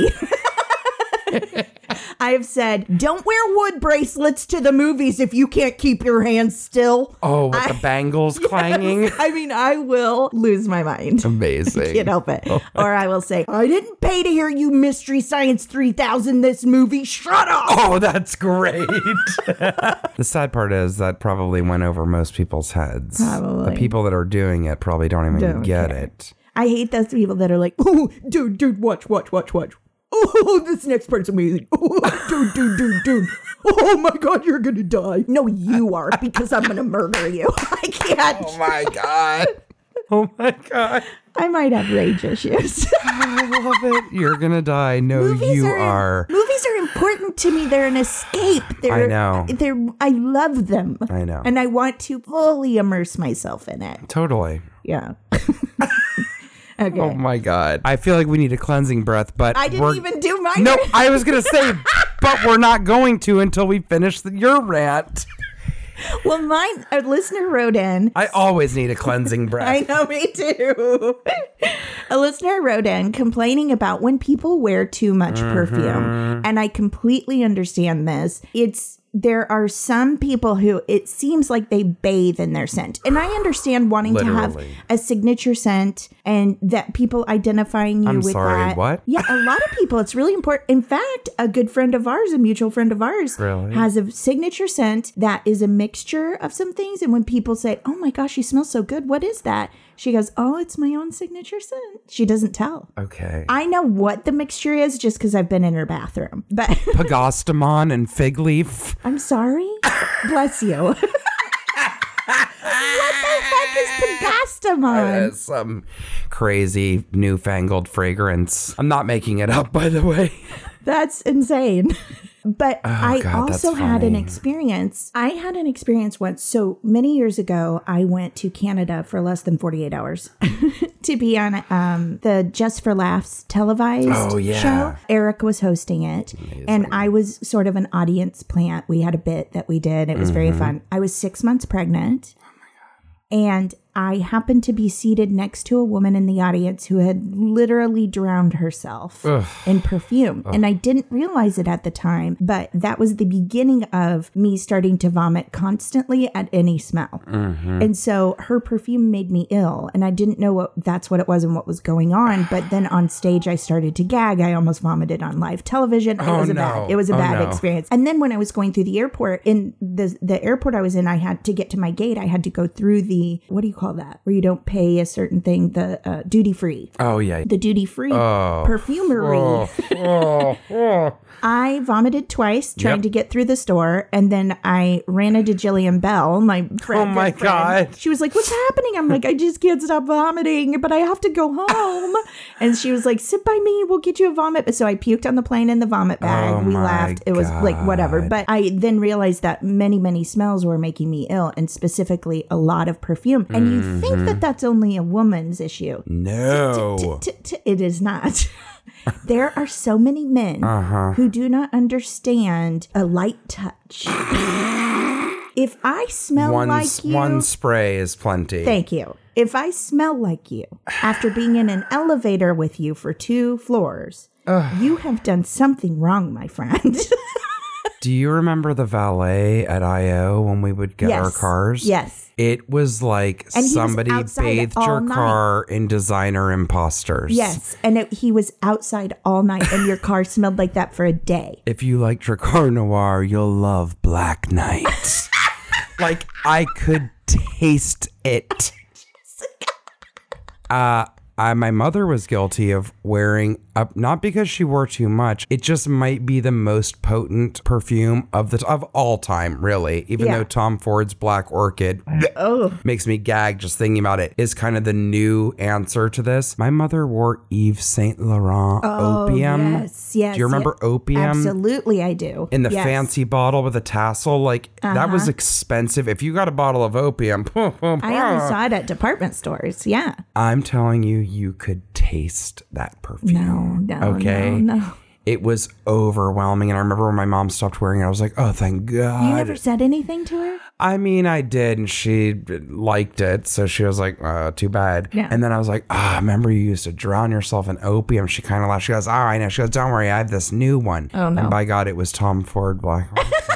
Speaker 1: I have said, don't wear wood bracelets to the movies if you can't keep your hands still.
Speaker 3: Oh, with the bangles clanging.
Speaker 1: I mean, I will lose my mind.
Speaker 3: Amazing.
Speaker 1: I can't help it. Or I will say, I didn't pay to hear you Mystery Science 3000 this movie. Shut up.
Speaker 3: Oh, that's great. The sad part is that probably went over most people's heads.
Speaker 1: Probably.
Speaker 3: The people that are doing it probably don't even get it.
Speaker 1: I hate those people that are like, oh, dude, watch. Oh, this next part's amazing. Oh, dude. Oh my God, you're going to die. No, you are, because I'm going to murder you. I can't.
Speaker 3: Oh my God.
Speaker 1: I might have rage issues.
Speaker 3: I love it. You're going to die. No, you are.
Speaker 1: Movies are important to me. They're an escape.
Speaker 3: I know.
Speaker 1: I love them.
Speaker 3: I know.
Speaker 1: And I want to fully immerse myself in it.
Speaker 3: Totally.
Speaker 1: Yeah. Okay.
Speaker 3: Oh my God. I feel like we need a cleansing breath, but
Speaker 1: I didn't even do mine.
Speaker 3: No, I was going to say, but we're not going to until we finish your rant.
Speaker 1: Well, a listener wrote in.
Speaker 3: I always need a cleansing breath.
Speaker 1: I know, me too. A listener wrote in complaining about when people wear too much perfume. And I completely understand this. There are some people who it seems like they bathe in their scent. And I understand wanting to have a signature scent and that people identifying you with that.
Speaker 3: What?
Speaker 1: Yeah, a lot of people. It's really important. In fact, a good friend of ours, a mutual friend of ours, has a signature scent that is a mixture of some things. And when people say, oh my gosh, you smell so good. What is that? She goes, oh, it's my own signature scent. She doesn't tell.
Speaker 3: Okay.
Speaker 1: I know what the mixture is just because I've been in her bathroom. But
Speaker 3: Pagastamon and fig leaf.
Speaker 1: I'm sorry. Bless you. What the heck is Pagastamon?
Speaker 3: It's some crazy newfangled fragrance. I'm not making it up, by the way.
Speaker 1: That's insane. But I also had an experience. I had an experience once. So many years ago, I went to Canada for less than 48 hours to be on the Just for Laughs televised show. Eric was hosting it. Amazing. And I was sort of an audience plant. We had a bit that we did. It was very fun. I was 6 months pregnant. Oh my God. And I happened to be seated next to a woman in the audience who had literally drowned herself in perfume. And I didn't realize it at the time, but that was the beginning of me starting to vomit constantly at any smell. And so her perfume made me ill, and I didn't know that's what it was and what was going on. But then on stage, I started to gag. I almost vomited on live television. It was a bad experience. And then when I was going through the airport, in the airport I was in, I had to get to my gate. I had to go through the, what do you call that? Where you don't pay a certain thing, the duty free.
Speaker 3: Oh, yeah.
Speaker 1: The duty free perfumery. I vomited twice trying to get through the store, and then I ran into Jillian Bell, my friend.
Speaker 3: Oh my God.
Speaker 1: She was like, "What's happening?" I'm like, "I just can't stop vomiting, but I have to go home." And she was like, "Sit by me, we'll get you a vomit." So I puked on the plane in the vomit bag. We laughed. It was like whatever. But I then realized that many, many smells were making me ill, and specifically a lot of perfume. And you think that that's only a woman's issue.
Speaker 3: No.
Speaker 1: It is not. There are so many men who do not understand a light touch. If I smell like you...
Speaker 3: One spray is plenty.
Speaker 1: Thank you. If I smell like you, after being in an elevator with you for 2 floors, you have done something wrong, my friend.
Speaker 3: Do you remember the valet at I.O. when we would get our cars?
Speaker 1: Yes.
Speaker 3: It was like somebody bathed your car in designer imposters.
Speaker 1: Yes. And he was outside all night, and your car smelled like that for a day.
Speaker 3: If you liked your car noir, you'll love Black Knight. Like, I could taste it. My mother was guilty of wearing up, not because she wore too much. It just might be the most potent perfume of all time, really. Even though Tom Ford's Black Orchid makes me gag just thinking about it, is kind of the new answer to this. My mother wore Yves Saint Laurent Opium.
Speaker 1: Yes.
Speaker 3: Do you remember Opium?
Speaker 1: Absolutely, I do.
Speaker 3: In the fancy bottle with a tassel, like that was expensive. If you got a bottle of opium,
Speaker 1: I only saw it at department stores. Yeah.
Speaker 3: I'm telling you, you could taste that perfume. No. It was overwhelming. And I remember when my mom stopped wearing it, I was like, oh, thank God.
Speaker 1: You never said anything to her?
Speaker 3: I mean, I did, and she liked it. So she was like, too bad. Yeah. And then I was like, I remember you used to drown yourself in opium. She kind of laughed. She goes, oh, I know. She goes, don't worry, I have this new one.
Speaker 1: Oh, no.
Speaker 3: And by God, it was Tom Ford Black.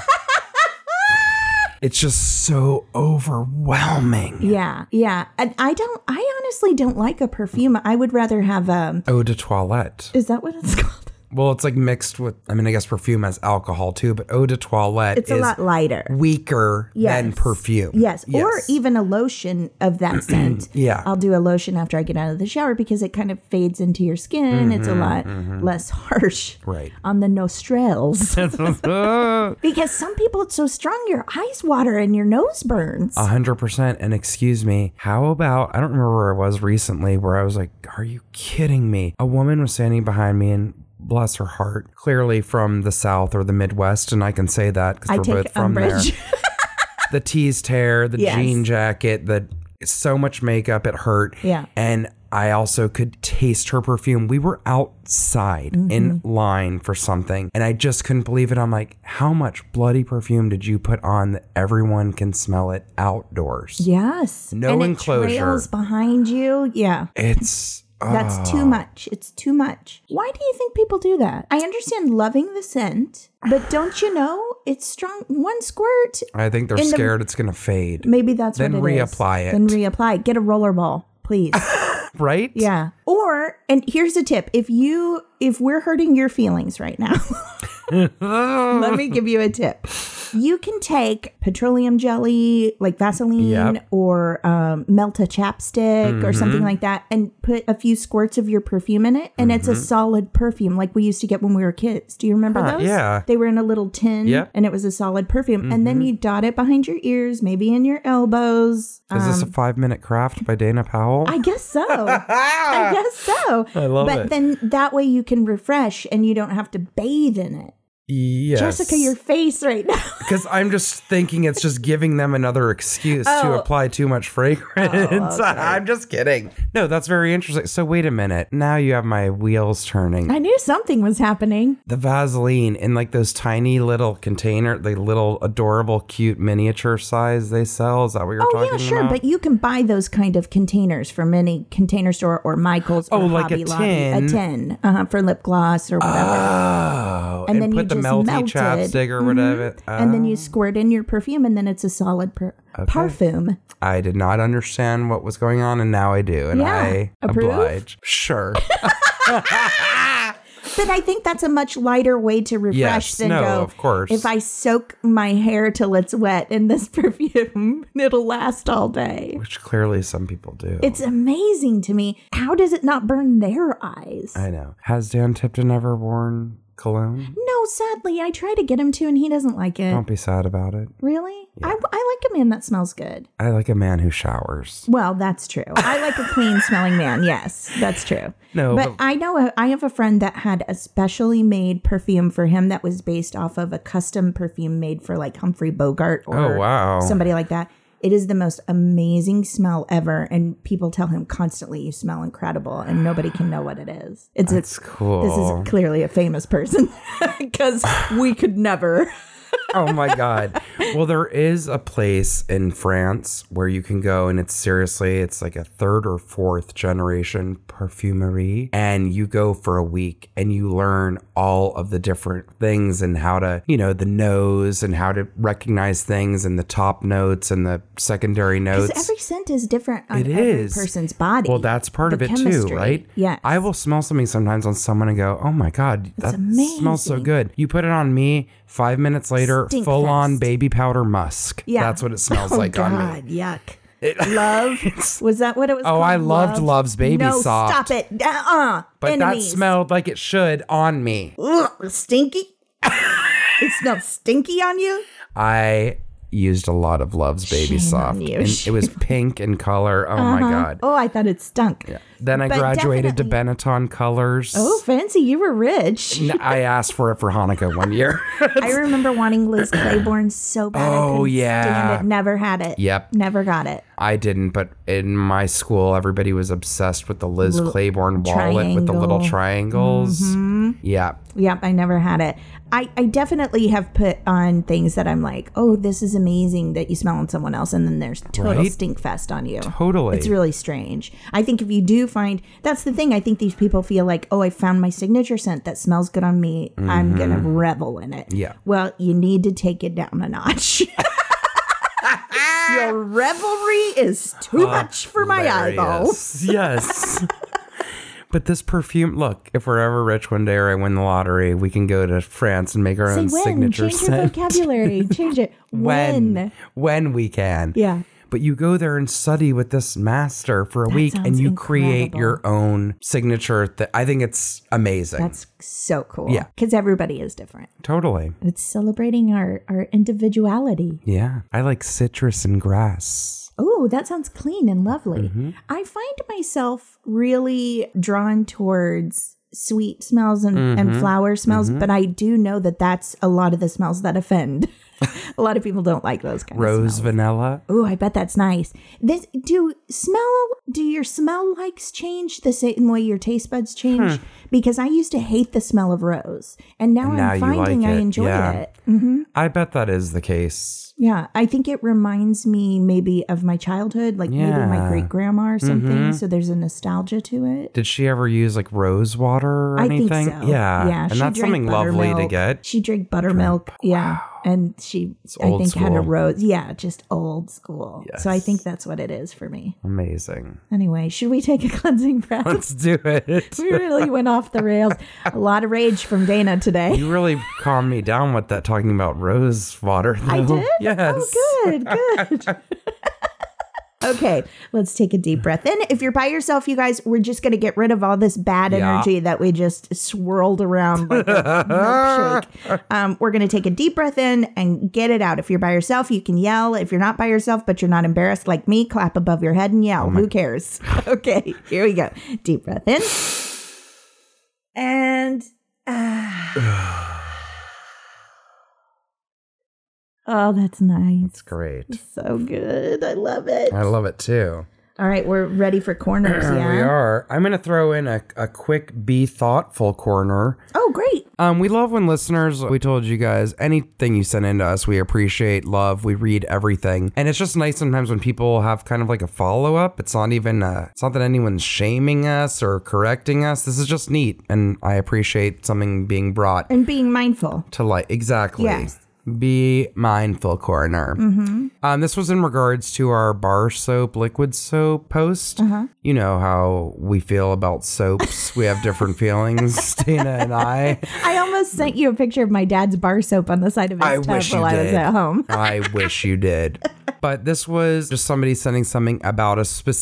Speaker 3: It's just so overwhelming.
Speaker 1: Yeah. And I honestly don't like a perfume. I would rather have
Speaker 3: Eau de toilette.
Speaker 1: Is that what it's called?
Speaker 3: Well, it's like mixed with, I mean, I guess perfume has alcohol too, but eau de toilette
Speaker 1: it's a lot lighter.
Speaker 3: Weaker than perfume.
Speaker 1: Yes. Or even a lotion of that scent.
Speaker 3: Yeah.
Speaker 1: I'll do a lotion after I get out of the shower because it kind of fades into your skin. It's a lot less harsh on the nostrils. Because some people, it's so strong, your eyes water and your nose burns.
Speaker 3: 100%. And excuse me, how about, I don't remember where I was recently where I was like, are you kidding me? A woman was standing behind me and bless her heart, clearly from the South or the Midwest, and I can say that because we're both from there. The teased hair, the jean jacket, so much makeup, it hurt.
Speaker 1: Yeah.
Speaker 3: And I also could taste her perfume. We were outside in line for something, and I just couldn't believe it. I'm like, how much bloody perfume did you put on that everyone can smell it outdoors?
Speaker 1: Yes.
Speaker 3: No enclosure.
Speaker 1: It trails behind you. Yeah. That's too much. It's too much. Why do you think people do that? I understand loving the scent, but don't you know it's strong? One squirt.
Speaker 3: I think they're scared it's going to fade.
Speaker 1: Maybe that's
Speaker 3: then
Speaker 1: what it is. Then reapply. Get a rollerball, please.
Speaker 3: Right?
Speaker 1: Yeah. Or, and here's a tip. If we're hurting your feelings right now, let me give you a tip. You can take petroleum jelly, like Vaseline, or melt a chapstick or something like that, and put a few squirts of your perfume in it, and it's a solid perfume like we used to get when we were kids. Do you remember those?
Speaker 3: Yeah.
Speaker 1: They were in a little tin, and it was a solid perfume. And then you dot it behind your ears, maybe in your elbows.
Speaker 3: Is this a 5-minute craft by Dana Powell?
Speaker 1: I guess so. I guess so.
Speaker 3: I love it.
Speaker 1: But then that way you can refresh and you don't have to bathe in it.
Speaker 3: Yes.
Speaker 1: Jessica, your face right now.
Speaker 3: Because I'm just thinking it's just giving them another excuse to apply too much fragrance. I'm just kidding. No, that's very interesting. So wait a minute. Now you have my wheels turning.
Speaker 1: I knew something was happening.
Speaker 3: The Vaseline in like those tiny little container, the little adorable, cute miniature size they sell. Is that what you're talking about?
Speaker 1: Oh, yeah, sure. But you can buy those kind of containers from any Container Store or Michael's or
Speaker 3: like
Speaker 1: Hobby
Speaker 3: a
Speaker 1: Lobby.
Speaker 3: tin.
Speaker 1: A tin for lip gloss or whatever.
Speaker 3: Oh.
Speaker 1: And then
Speaker 3: put
Speaker 1: you
Speaker 3: the
Speaker 1: just
Speaker 3: melty
Speaker 1: melted.
Speaker 3: chapstick or whatever.
Speaker 1: And then you squirt in your perfume, and then it's a solid parfum.
Speaker 3: I did not understand what was going on, and now I do. And I
Speaker 1: Approve?
Speaker 3: oblige. Sure.
Speaker 1: But I think that's a much lighter way to refresh than go,
Speaker 3: of course.
Speaker 1: if I soak my hair till it's wet in this perfume, it'll last all day.
Speaker 3: Which clearly some people do.
Speaker 1: It's amazing to me. How does it not burn their eyes?
Speaker 3: I know. Has Dan Tipton ever worn cologne?
Speaker 1: No, sadly. I try to get him to, and he doesn't like it.
Speaker 3: Don't be sad about it.
Speaker 1: Really? Yeah. I like a man that smells good.
Speaker 3: I like a man who showers.
Speaker 1: Well, that's true. I like a clean smelling man. Yes, that's true.
Speaker 3: No,
Speaker 1: but I know I have a friend that had a specially made perfume for him that was based off of a custom perfume made for like Humphrey Bogart or somebody like that. It is the most amazing smell ever, and people tell him constantly, "You smell incredible," and nobody can know what it is. That's
Speaker 3: cool.
Speaker 1: This is clearly a famous person because we could never.
Speaker 3: Oh my God. Well, there is a place in France where you can go, and it's like a third or fourth generation perfumery, and you go for a week and you learn all of the different things and how to, the nose and how to recognize things and the top notes and the secondary notes.
Speaker 1: Because every scent is different on every person's body.
Speaker 3: Well, that's part of it too, right?
Speaker 1: Yeah.
Speaker 3: I will smell something sometimes on someone and go, oh my God, that smells so good. You put it on me, 5 minutes later, full on baby powder musk. Yeah. That's what it smells like on me.
Speaker 1: Oh God, yuck. Love? Was that what it was called?
Speaker 3: Oh, I loved Love's Baby Soft.
Speaker 1: Stop it.
Speaker 3: But
Speaker 1: Enemies.
Speaker 3: that smelled like it should on me.
Speaker 1: Ugh, stinky? It smells stinky on you?
Speaker 3: I used a lot of Love's Baby Soft. And it was pink in color. Oh my God.
Speaker 1: Oh, I thought it stunk. Yeah.
Speaker 3: Then I graduated to Benetton colors.
Speaker 1: Oh, fancy. You were rich.
Speaker 3: I asked for it for Hanukkah one year.
Speaker 1: I remember wanting Liz Claiborne so bad.
Speaker 3: Oh, yeah.
Speaker 1: Stand it. Never had it.
Speaker 3: Yep.
Speaker 1: Never got it.
Speaker 3: I didn't, but in my school, everybody was obsessed with the Liz Claiborne wallet with the little triangles.
Speaker 1: Mm-hmm.
Speaker 3: Yeah.
Speaker 1: Yep, I never had it. I definitely have put on things that I'm like, oh, this is amazing that you smell on someone else, and then there's total stink fest on you.
Speaker 3: Totally.
Speaker 1: It's really strange. I think if you do find, that's the thing, I think these people feel like, oh, I found my signature scent that smells good on me. Mm-hmm. I'm going to revel in it.
Speaker 3: Yeah.
Speaker 1: Well, you need to take it down a notch. Your revelry is too much for my eyeballs.
Speaker 3: Yes. But this perfume, look, if we're ever rich one day or I win the lottery, we can go to France and make our own signature
Speaker 1: Change
Speaker 3: scent.
Speaker 1: your vocabulary. Change it. When
Speaker 3: we can.
Speaker 1: Yeah.
Speaker 3: But you go there and study with this master for a week and you create your own signature. I think it's amazing.
Speaker 1: That's so cool.
Speaker 3: Yeah.
Speaker 1: Because everybody is different.
Speaker 3: Totally.
Speaker 1: It's celebrating our individuality.
Speaker 3: Yeah. I like citrus and grass.
Speaker 1: Oh, that sounds clean and lovely.
Speaker 3: Mm-hmm.
Speaker 1: I find myself really drawn towards sweet smells and flower smells, but I do know that that's a lot of the smells that offend. A lot of people don't like those kinds of smells.
Speaker 3: Rose vanilla.
Speaker 1: Oh, I bet that's nice. Do your smell likes change the same way your taste buds change? Because I used to hate the smell of rose, and now I'm finding I enjoy it. Mm-hmm.
Speaker 3: I bet that is the case.
Speaker 1: Yeah, I think it reminds me maybe of my childhood, like maybe my great grandma or something. Mm-hmm. So there's a nostalgia to it.
Speaker 3: Did she ever use like rose water or anything?
Speaker 1: I think so.
Speaker 3: Yeah. And that's something lovely to get.
Speaker 1: She drank buttermilk. Yeah.
Speaker 3: Wow.
Speaker 1: And she, I think, had a rose. Yeah, just old school.
Speaker 3: Yes.
Speaker 1: So I think that's what it is for me.
Speaker 3: Amazing.
Speaker 1: Anyway, should we take a cleansing breath?
Speaker 3: Let's do it.
Speaker 1: We really went off the rails. A lot of rage from Dana today.
Speaker 3: You really calmed me down with that talking about rose water, though.
Speaker 1: I did?
Speaker 3: Yes.
Speaker 1: Oh, good. Okay, let's take a deep breath in. If you're by yourself, you guys, we're just going to get rid of all this bad energy that we just swirled around like a milkshake. We're going to take a deep breath in and get it out. If you're by yourself, you can yell. If you're not by yourself, but you're not embarrassed like me, clap above your head and yell. Who cares? Okay, here we go. Deep breath in. And Oh, that's nice.
Speaker 3: It's great.
Speaker 1: So good. I love it.
Speaker 3: I love it too.
Speaker 1: All right, we're ready for corners, yeah?
Speaker 3: We are. I'm going to throw in a quick Be Thoughtful corner.
Speaker 1: Oh, great.
Speaker 3: We love when listeners, we told you guys, anything you send in to us, we appreciate, love, we read everything. And it's just nice sometimes when people have kind of like a follow-up. It's not even, it's not that anyone's shaming us or correcting us. This is just neat. And I appreciate something being brought
Speaker 1: And being mindful.
Speaker 3: to light. Exactly.
Speaker 1: Yes.
Speaker 3: Be Mindful corner. This was in regards to our bar soap, liquid soap post. You know how we feel about soaps. We have different feelings, Dana and I.
Speaker 1: I almost sent you a picture of my dad's bar soap on the side of his tub while I was at home.
Speaker 3: I wish you did. But this was just somebody sending something about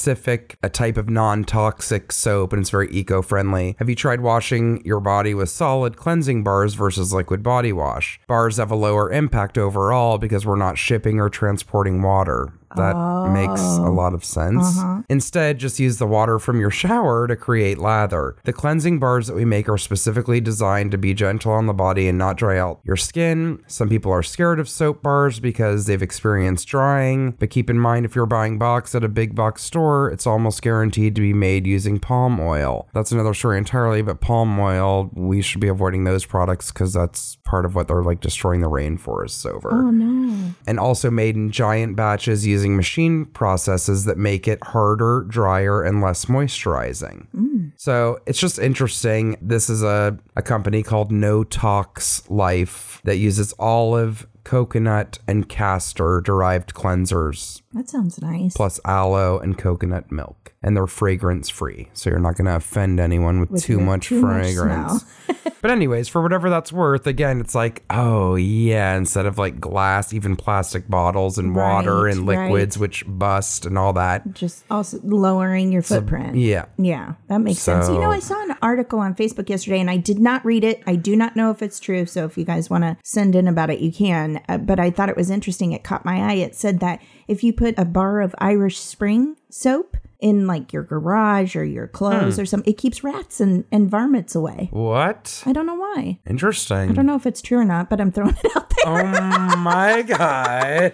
Speaker 3: a type of non-toxic soap, and it's very eco-friendly. Have you tried washing your body with solid cleansing bars versus liquid body wash? Bars have a lower impact overall because we're not shipping or transporting water. That makes a lot of sense. Instead, just use the water from your shower to create lather. The cleansing bars that we make are specifically designed to be gentle on the body and not dry out your skin. Some people are scared of soap bars because they've experienced drying, but keep in mind if you're buying box at a big box store, it's almost guaranteed to be made using palm oil. That's another story entirely, but palm oil, we should be avoiding those products because that's part of what they're like destroying the rainforests over.
Speaker 1: Oh, no.
Speaker 3: And also made in giant batches using machine processes that make it harder, drier, and less moisturizing. So it's just interesting. This is a company called No Tox Life that uses olive, coconut, and castor derived cleansers.
Speaker 1: That sounds nice.
Speaker 3: Plus aloe and coconut milk. And they're fragrance free. So you're not going to offend anyone with too much fragrance. But anyways, for whatever that's worth, again, it's like, oh yeah, instead of like glass, even plastic bottles and water and liquids, which bust and all that.
Speaker 1: Just also lowering your footprint.
Speaker 3: Yeah.
Speaker 1: Yeah, that makes sense. You know, I saw an article on Facebook yesterday and I did not read it. I do not know if it's true. So if you guys want to send in about it, you can. But I thought it was interesting. It caught my eye. It said that if you put a bar of Irish Spring soap in like your garage or your clothes or something, it keeps rats and varmints away.
Speaker 3: What?
Speaker 1: I don't know why.
Speaker 3: Interesting.
Speaker 1: I don't know if it's true or not, but I'm throwing it out there.
Speaker 3: Oh my God.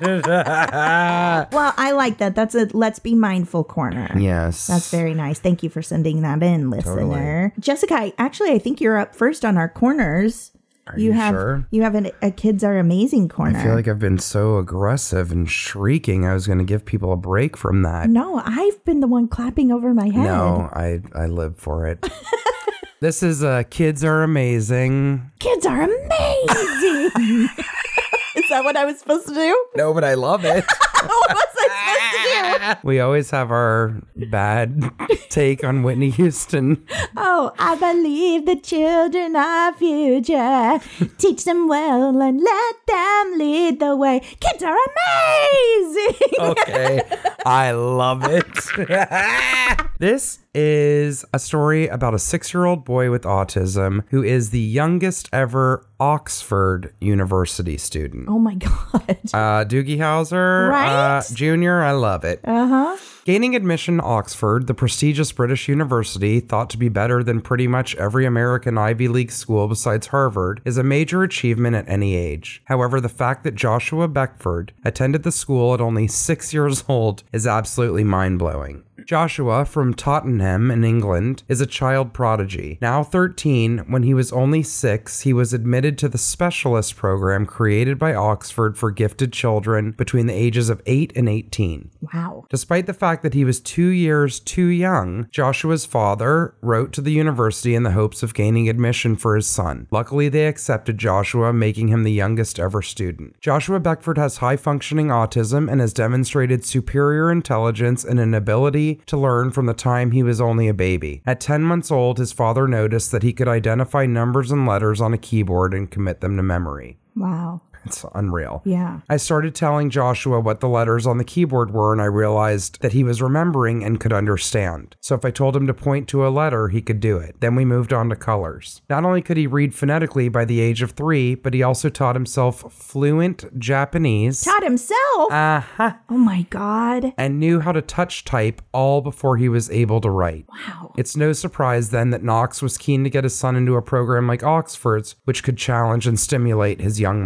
Speaker 1: Well, I like that. That's a Let's Be Mindful corner.
Speaker 3: Yes.
Speaker 1: That's very nice. Thank you for sending that in, listener. Totally. Jessica, I think you're up first on our corners.
Speaker 3: Are you sure?
Speaker 1: You have a Kids Are Amazing corner.
Speaker 3: I feel like I've been so aggressive and shrieking. I was going to give people a break from that.
Speaker 1: No, I've been the one clapping over my head.
Speaker 3: No, I live for it. This is Kids Are Amazing.
Speaker 1: Kids Are Amazing. Is that what I was supposed to do?
Speaker 3: No, but I love it.
Speaker 1: What was I supposed to do?
Speaker 3: We always have our bad take on Whitney Houston.
Speaker 1: Oh, I believe the children are future. Teach them well and let them lead the way. Kids are amazing.
Speaker 3: Okay, I love it. This is a story about a 6-year-old boy with autism who is the youngest ever Oxford University student.
Speaker 1: Oh my God.
Speaker 3: Doogie Howser,
Speaker 1: right?
Speaker 3: Junior, I love it.
Speaker 1: Uh-huh.
Speaker 3: Gaining admission to Oxford, the prestigious British university thought to be better than pretty much every American Ivy League school besides Harvard, is a major achievement at any age. However, the fact that Joshua Beckford attended the school at only 6 years old is absolutely mind-blowing. Joshua, from Tottenham in England, is a child prodigy. Now 13, when he was only 6, he was admitted to the specialist program created by Oxford for gifted children between the ages of 8 and 18.
Speaker 1: Wow.
Speaker 3: Despite the fact that he was 2 years too young, Joshua's father wrote to the university in the hopes of gaining admission for his son. Luckily, they accepted Joshua, making him the youngest ever student. Joshua Beckford has high-functioning autism and has demonstrated superior intelligence and an ability to learn from the time he was only a baby. At 10 months old, his father noticed that he could identify numbers and letters on a keyboard and commit them to memory.
Speaker 1: Wow.
Speaker 3: It's unreal.
Speaker 1: Yeah.
Speaker 3: I started telling Joshua what the letters on the keyboard were, and I realized that he was remembering and could understand. So if I told him to point to a letter, he could do it. Then we moved on to colors. Not only could he read phonetically by the age of 3, but he also taught himself fluent Japanese.
Speaker 1: Taught himself?
Speaker 3: Uh-huh.
Speaker 1: Oh my God.
Speaker 3: And knew how to touch type all before he was able to write.
Speaker 1: Wow.
Speaker 3: It's no surprise then that Knox was keen to get his son into a program like Oxford's, which could challenge and stimulate his young mind.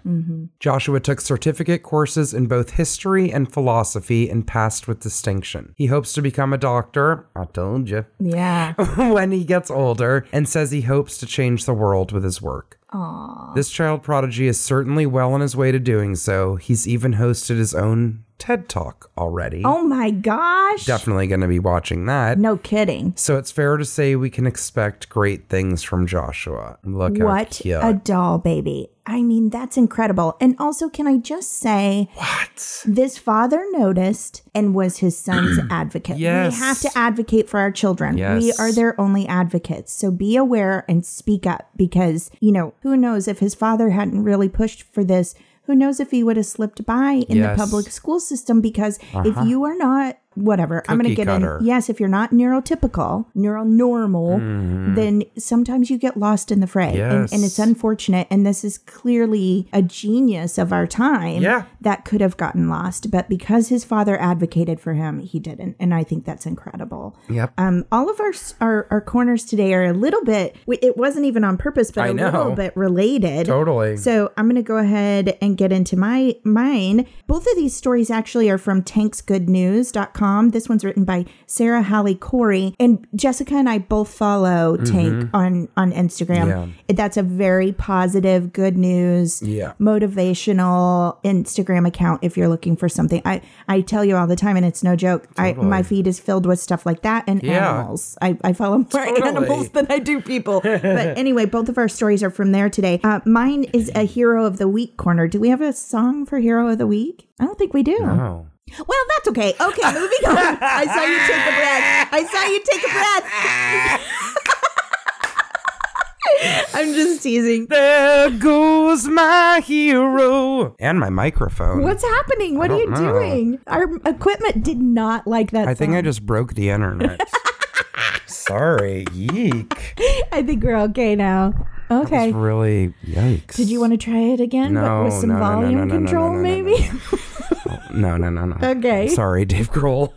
Speaker 3: Joshua took certificate courses in both history and philosophy and passed with distinction. He hopes to become a doctor. I told you.
Speaker 1: Yeah.
Speaker 3: When he gets older, and says he hopes to change the world with his work.
Speaker 1: Aww.
Speaker 3: This child prodigy is certainly well on his way to doing so. He's even hosted his own TED Talk already.
Speaker 1: Oh my gosh.
Speaker 3: Definitely going to be watching that.
Speaker 1: No kidding.
Speaker 3: So it's fair to say we can expect great things from Joshua. Look how
Speaker 1: What
Speaker 3: cute.
Speaker 1: a doll baby. I mean, that's incredible. And also, can I just say,
Speaker 3: What?
Speaker 1: this father noticed and was his son's advocate.
Speaker 3: Yes.
Speaker 1: We have to advocate for our children.
Speaker 3: Yes.
Speaker 1: We are their only advocates. So be aware and speak up because, who knows if his father hadn't really pushed for this, who knows if he would have slipped by in the public school system because if you are not whatever, I'm going to get
Speaker 3: cutter.
Speaker 1: in. Yes, if you're not neurotypical, neuronormal, then sometimes you get lost in the fray.
Speaker 3: Yes.
Speaker 1: And it's unfortunate. And this is clearly a genius of our time that could have gotten lost. But because his father advocated for him, he didn't. And I think that's incredible.
Speaker 3: Yep.
Speaker 1: All of our corners today are a little bit, it wasn't even on purpose, but little bit related.
Speaker 3: Totally.
Speaker 1: So I'm going to go ahead and get into mine. Both of these stories actually are from tanksgoodnews.com. This one's written by Sarah Hallie Corey. And Jessica and I both follow Tank on Instagram. That's a very positive, good news, motivational Instagram account if you're looking for something. I tell you all the time, and it's no joke.
Speaker 3: Totally.
Speaker 1: My feed is filled with stuff like that and animals. I follow more animals than I do people. But anyway, both of our stories are from there today. Mine is a Hero of the Week corner. Do we have a song for Hero of the Week? I don't think we do.
Speaker 3: No.
Speaker 1: Well, that's okay. Okay, moving on. I saw you take a breath. I'm just teasing.
Speaker 3: There goes my hero. And my microphone.
Speaker 1: What's happening? What are you doing? Our equipment did not like that
Speaker 3: I think I
Speaker 1: song.
Speaker 3: just broke the internet. Sorry. Yeek.
Speaker 1: I think we're okay now. Okay.
Speaker 3: It's really yikes.
Speaker 1: Did you want to try it again?
Speaker 3: No,
Speaker 1: but with some
Speaker 3: no, no,
Speaker 1: volume
Speaker 3: no,
Speaker 1: control,
Speaker 3: no,
Speaker 1: maybe?
Speaker 3: No.
Speaker 1: Okay.
Speaker 3: Sorry, Dave Grohl.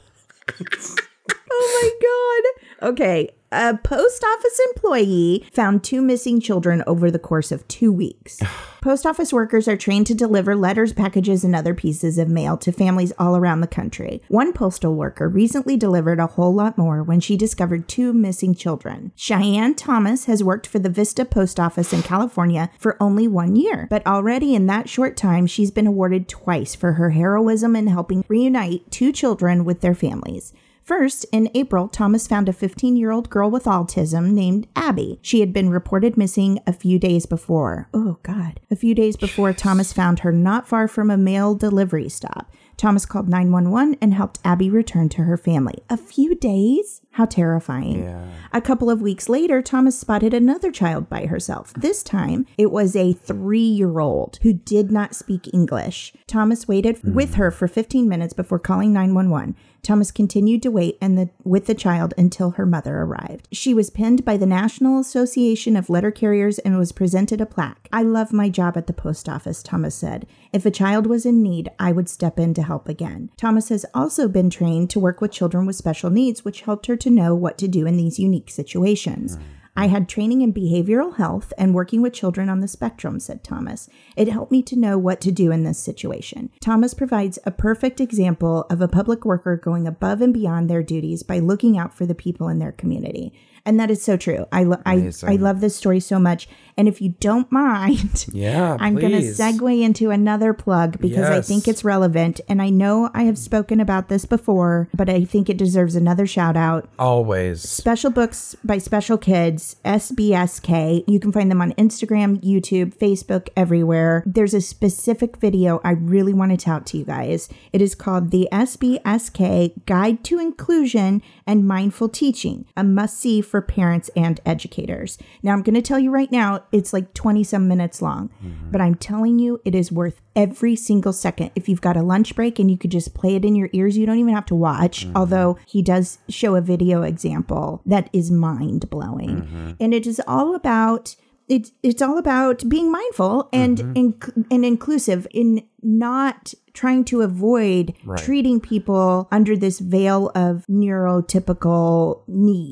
Speaker 1: Oh my God. Okay. A post office employee found 2 missing children over the course of 2 weeks. Post office workers are trained to deliver letters, packages, and other pieces of mail to families all around the country. One postal worker recently delivered a whole lot more when she discovered 2 missing children. Cheyenne Thomas has worked for the Vista Post Office in California for only 1 year, but already in that short time, she's been awarded twice for her heroism in helping reunite 2 children with their families. First, in April, Thomas found a 15-year-old girl with autism named Abby. She had been reported missing a few days before. Oh, God. A few days before, Thomas found her not far from a mail delivery stop. Thomas called 911 and helped Abby return to her family. A few days? How terrifying.
Speaker 3: Yeah.
Speaker 1: A couple of weeks later, Thomas spotted another child by herself. This time, it was a 3-year-old who did not speak English. Thomas waited with her for 15 minutes before calling 911. Thomas continued to wait with the child until her mother arrived. She was pinned by the National Association of Letter Carriers and was presented a plaque. "I love my job at the post office," Thomas said. "If a child was in need, I would step in to help again." Thomas has also been trained to work with children with special needs, which helped her to know what to do in these unique situations. "I had training in behavioral health and working with children on the spectrum," said Thomas. "It helped me to know what to do in this situation." Thomas provides a perfect example of a public worker going above and beyond their duties by looking out for the people in their community. And that is so true. I love this story so much. And if you don't mind, I'm going to segue into another plug because I think it's relevant. And I know I have spoken about this before, but I think it deserves another shout out.
Speaker 3: Always.
Speaker 1: Special Books by Special Kids, SBSK. You can find them on Instagram, YouTube, Facebook, everywhere. There's a specific video I really want to tout to you guys. It is called the SBSK Guide to Inclusion and Mindful Teaching, a must-see for parents and educators. Now, I'm going to tell you right now, it's like 20-some minutes long, but I'm telling you, it is worth every single second. If you've got a lunch break and you could just play it in your ears, you don't even have to watch, although he does show a video example that is mind-blowing. And it is all about... It's all about being mindful and inclusive in not trying to avoid treating people under this veil of neurotypical need.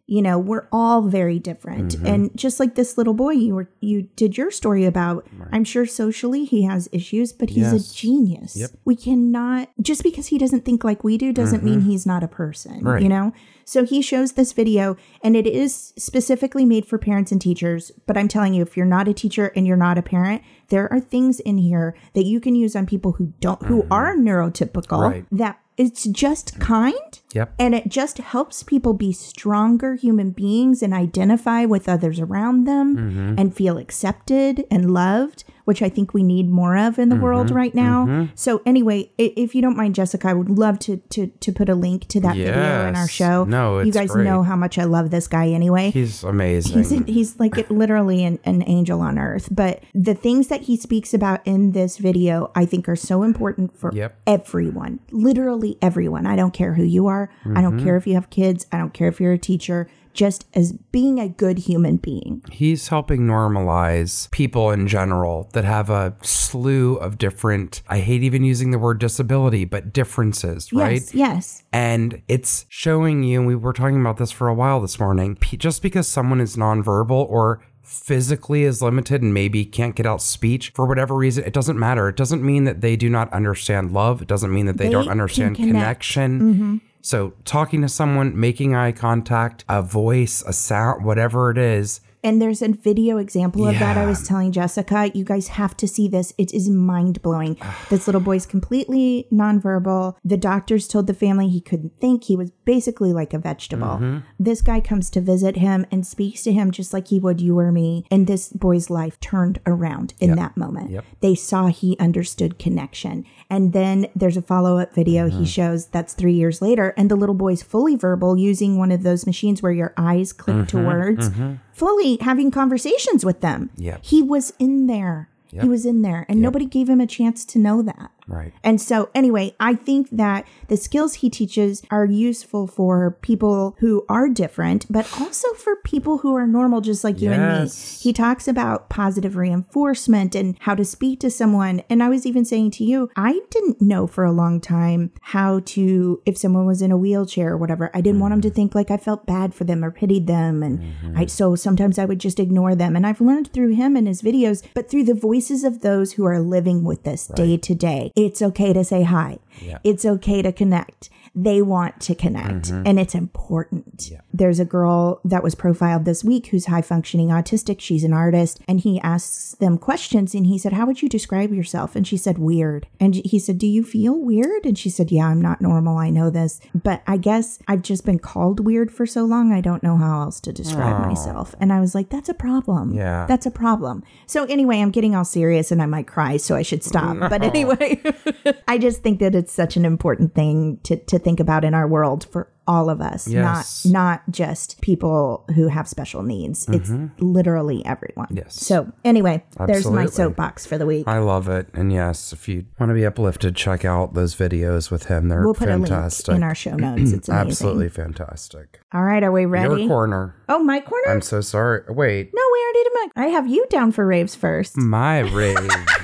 Speaker 1: You know, we're all very different. And just like this little boy you did your story about, I'm sure socially he has issues, but he's a genius.
Speaker 3: Yep.
Speaker 1: We cannot, just because he doesn't think like we do doesn't mean he's not a person, you know? So he shows this video, and it is specifically made for parents and teachers. But I'm telling you, if you're not a teacher and you're not a parent, there are things in here that you can use on people who are neurotypical, that it's just kind.
Speaker 3: Yep.
Speaker 1: And it just helps people be stronger human beings and identify with others around them and feel accepted and loved, which I think we need more of in the world right now. So anyway, if you don't mind, Jessica, I would love to put a link to that video in our show.
Speaker 3: No, it's
Speaker 1: you guys
Speaker 3: great.
Speaker 1: know how much I love this guy anyway.
Speaker 3: He's amazing.
Speaker 1: He's like literally an angel on earth. But the things that he speaks about in this video, I think are so important for everyone, literally everyone. I don't care who you are. I don't care if you have kids. I don't care if you're a teacher. Just as being a good human being.
Speaker 3: He's helping normalize people in general that have a slew of different, I hate even using the word disability, but differences, right?
Speaker 1: Yes.
Speaker 3: And it's showing you, and we were talking about this for a while this morning, just because someone is nonverbal or physically is limited and maybe can't get out speech for whatever reason, it doesn't matter. It doesn't mean that they do not understand love. It doesn't mean that they don't understand connection. So talking to someone, making eye contact, a voice, a sound, whatever it is.
Speaker 1: And there's a video example of that I was telling Jessica. You guys have to see this. It is mind-blowing. This little boy's completely nonverbal. The doctors told the family he couldn't think. He was basically like a vegetable. This guy comes to visit him and speaks to him just like he would you or me. And this boy's life turned around in that moment. They saw he understood connection. And then there's a follow-up video he shows that's 3 years later. And the little boy's fully verbal using one of those machines where your eyes click to words. Fully having conversations with them. He was in there. He was in there, and nobody gave him a chance to know that.
Speaker 3: Right.
Speaker 1: And so anyway, I think that the skills he teaches are useful for people who are different, but also for people who are normal, just like you and me. He talks about positive reinforcement and how to speak to someone. And I was even saying to you, I didn't know for a long time how to, if someone was in a wheelchair or whatever, I didn't want them to think like I felt bad for them or pitied them. And so sometimes I would just ignore them. And I've learned through him and his videos, but through the voices of those who are living with this day to day. It's okay to say hi. It's okay to connect. They want to connect, and it's important. There's a girl that was profiled this week who's high functioning autistic. She's an artist, and he asks them questions, and he said, how would you describe yourself? And she said, weird. And he said, do you feel weird? And she said, yeah, I'm not normal. I know this, but I guess I've just been called weird for so long. I don't know how else to describe myself. And I was like, that's a problem. That's a problem. So anyway, I'm getting all serious and I might cry, so I should stop. But anyway, I just think that it's such an important thing to think about in our world for all of us, not just people who have special needs. It's literally everyone. So anyway, there's my soapbox for the week.
Speaker 3: I love it. And yes, if you want to be uplifted, check out those videos with him. They're
Speaker 1: we'll put
Speaker 3: fantastic.
Speaker 1: A link in our show notes. It's amazing.
Speaker 3: Absolutely fantastic.
Speaker 1: All right, are we ready?
Speaker 3: Your corner.
Speaker 1: Oh, my corner?
Speaker 3: I'm so sorry. Wait.
Speaker 1: No, we already did my... I have you down for raves first.
Speaker 3: My rave.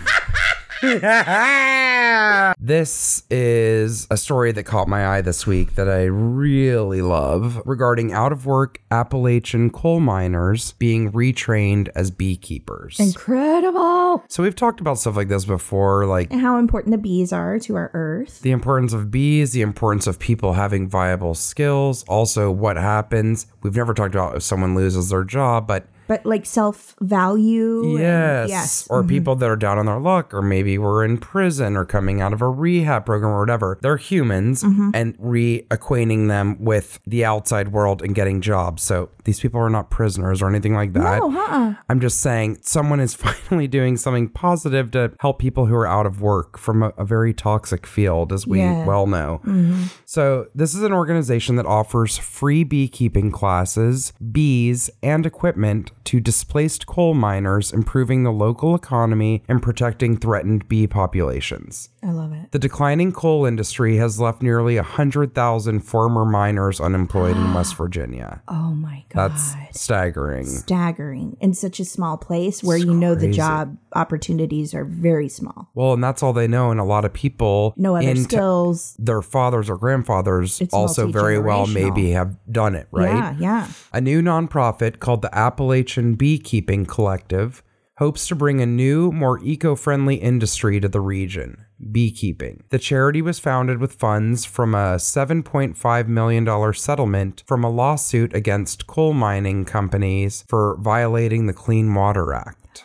Speaker 3: This is a story that caught my eye this week that I really love regarding out-of-work Appalachian coal miners being retrained as beekeepers.
Speaker 1: Incredible.
Speaker 3: So we've talked about stuff like this before, like
Speaker 1: and how important the bees are to our earth.
Speaker 3: The importance of bees, the importance of people having viable skills, also what happens. We've never talked about if someone loses their job, but
Speaker 1: like self-value.
Speaker 3: Yes. Or people that are down on their luck, or maybe were in prison or coming out of a rehab program or whatever. They're humans and reacquainting them with the outside world and getting jobs. So these people are not prisoners or anything like that.
Speaker 1: No,
Speaker 3: I'm just saying someone is finally doing something positive to help people who are out of work from a very toxic field, as we well know. So this is an organization that offers free beekeeping classes, bees, and equipment to displaced coal miners, improving the local economy and protecting threatened bee populations.
Speaker 1: I love it.
Speaker 3: The declining coal industry has left nearly 100,000 former miners unemployed in West Virginia.
Speaker 1: Oh my God.
Speaker 3: That's staggering.
Speaker 1: Staggering. In such a small place where the job opportunities are very small.
Speaker 3: Well, and that's all they know. And a lot of people
Speaker 1: No other skills.
Speaker 3: Their fathers or grandfathers
Speaker 1: It's
Speaker 3: also very well
Speaker 1: multi-generational.
Speaker 3: maybe have done it, right?
Speaker 1: Yeah.
Speaker 3: A new nonprofit called the Appalachian Beekeeping Collective hopes to bring a new, more eco-friendly industry to the region, beekeeping. The charity was founded with funds from a $7.5 million settlement from a lawsuit against coal mining companies for violating the Clean Water Act.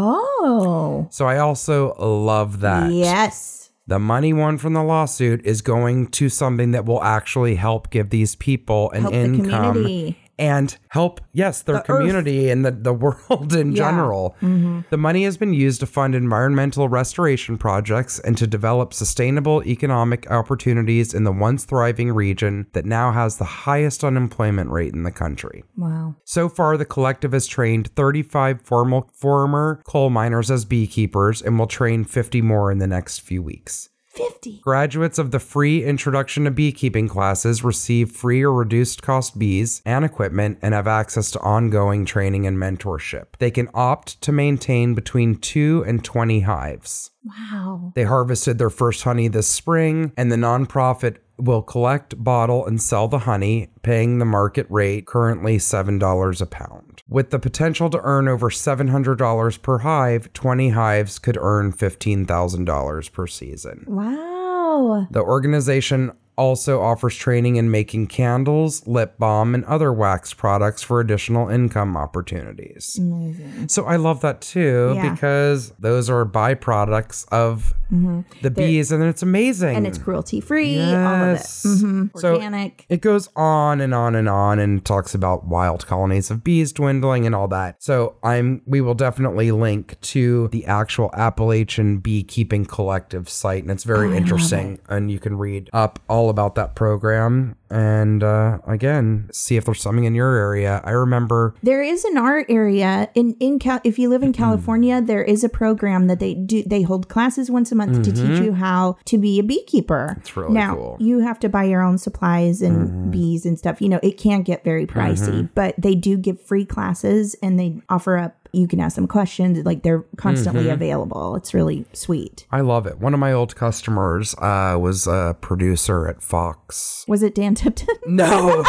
Speaker 1: Oh.
Speaker 3: So I also love that.
Speaker 1: Yes.
Speaker 3: The money won from the lawsuit is going to something that will actually help give these people an
Speaker 1: Help the
Speaker 3: income
Speaker 1: community.
Speaker 3: and help, yes, their
Speaker 1: The
Speaker 3: community and the world in general. The money has been used to fund environmental restoration projects and to develop sustainable economic opportunities in the once thriving region that now has the highest unemployment rate in the country.
Speaker 1: Wow.
Speaker 3: So far, the collective has trained 35 former coal miners as beekeepers and will train 50 more in the next few weeks.
Speaker 1: 50.
Speaker 3: Graduates of the free Introduction to Beekeeping classes receive free or reduced cost bees and equipment and have access to ongoing training and mentorship. They can opt to maintain between 2 and 20 hives.
Speaker 1: Wow.
Speaker 3: They harvested their first honey this spring, and the nonprofit will collect, bottle, and sell the honey, paying the market rate, currently $7 a pound. With the potential to earn over $700 per hive, 20 hives could earn $15,000 per season.
Speaker 1: Wow.
Speaker 3: The organization also offers training in making candles, lip balm, and other wax products for additional income opportunities.
Speaker 1: Amazing.
Speaker 3: So I love that too,
Speaker 1: Yeah.
Speaker 3: because those are byproducts of the bees, and it's amazing.
Speaker 1: And it's cruelty free, all of it.
Speaker 3: Yes. So
Speaker 1: Organic.
Speaker 3: it goes on and on and on and talks about wild colonies of bees dwindling and all that. So we will definitely link to the actual Appalachian Beekeeping Collective site, and it's very interesting. And you can read up all about that program and again, see if there's something in your area. I remember
Speaker 1: There is an art area if you live in California, there is a program that they hold classes once a month to teach you how to be a beekeeper.
Speaker 3: It's really
Speaker 1: now,
Speaker 3: cool.
Speaker 1: you have to buy your own supplies and bees and stuff. It can get very pricey, but they do give free classes and they offer up. You can ask them questions. Like, they're constantly available. It's really sweet.
Speaker 3: I love it. One of my old customers was a producer at Fox.
Speaker 1: Was it Dan Tipton?
Speaker 3: No.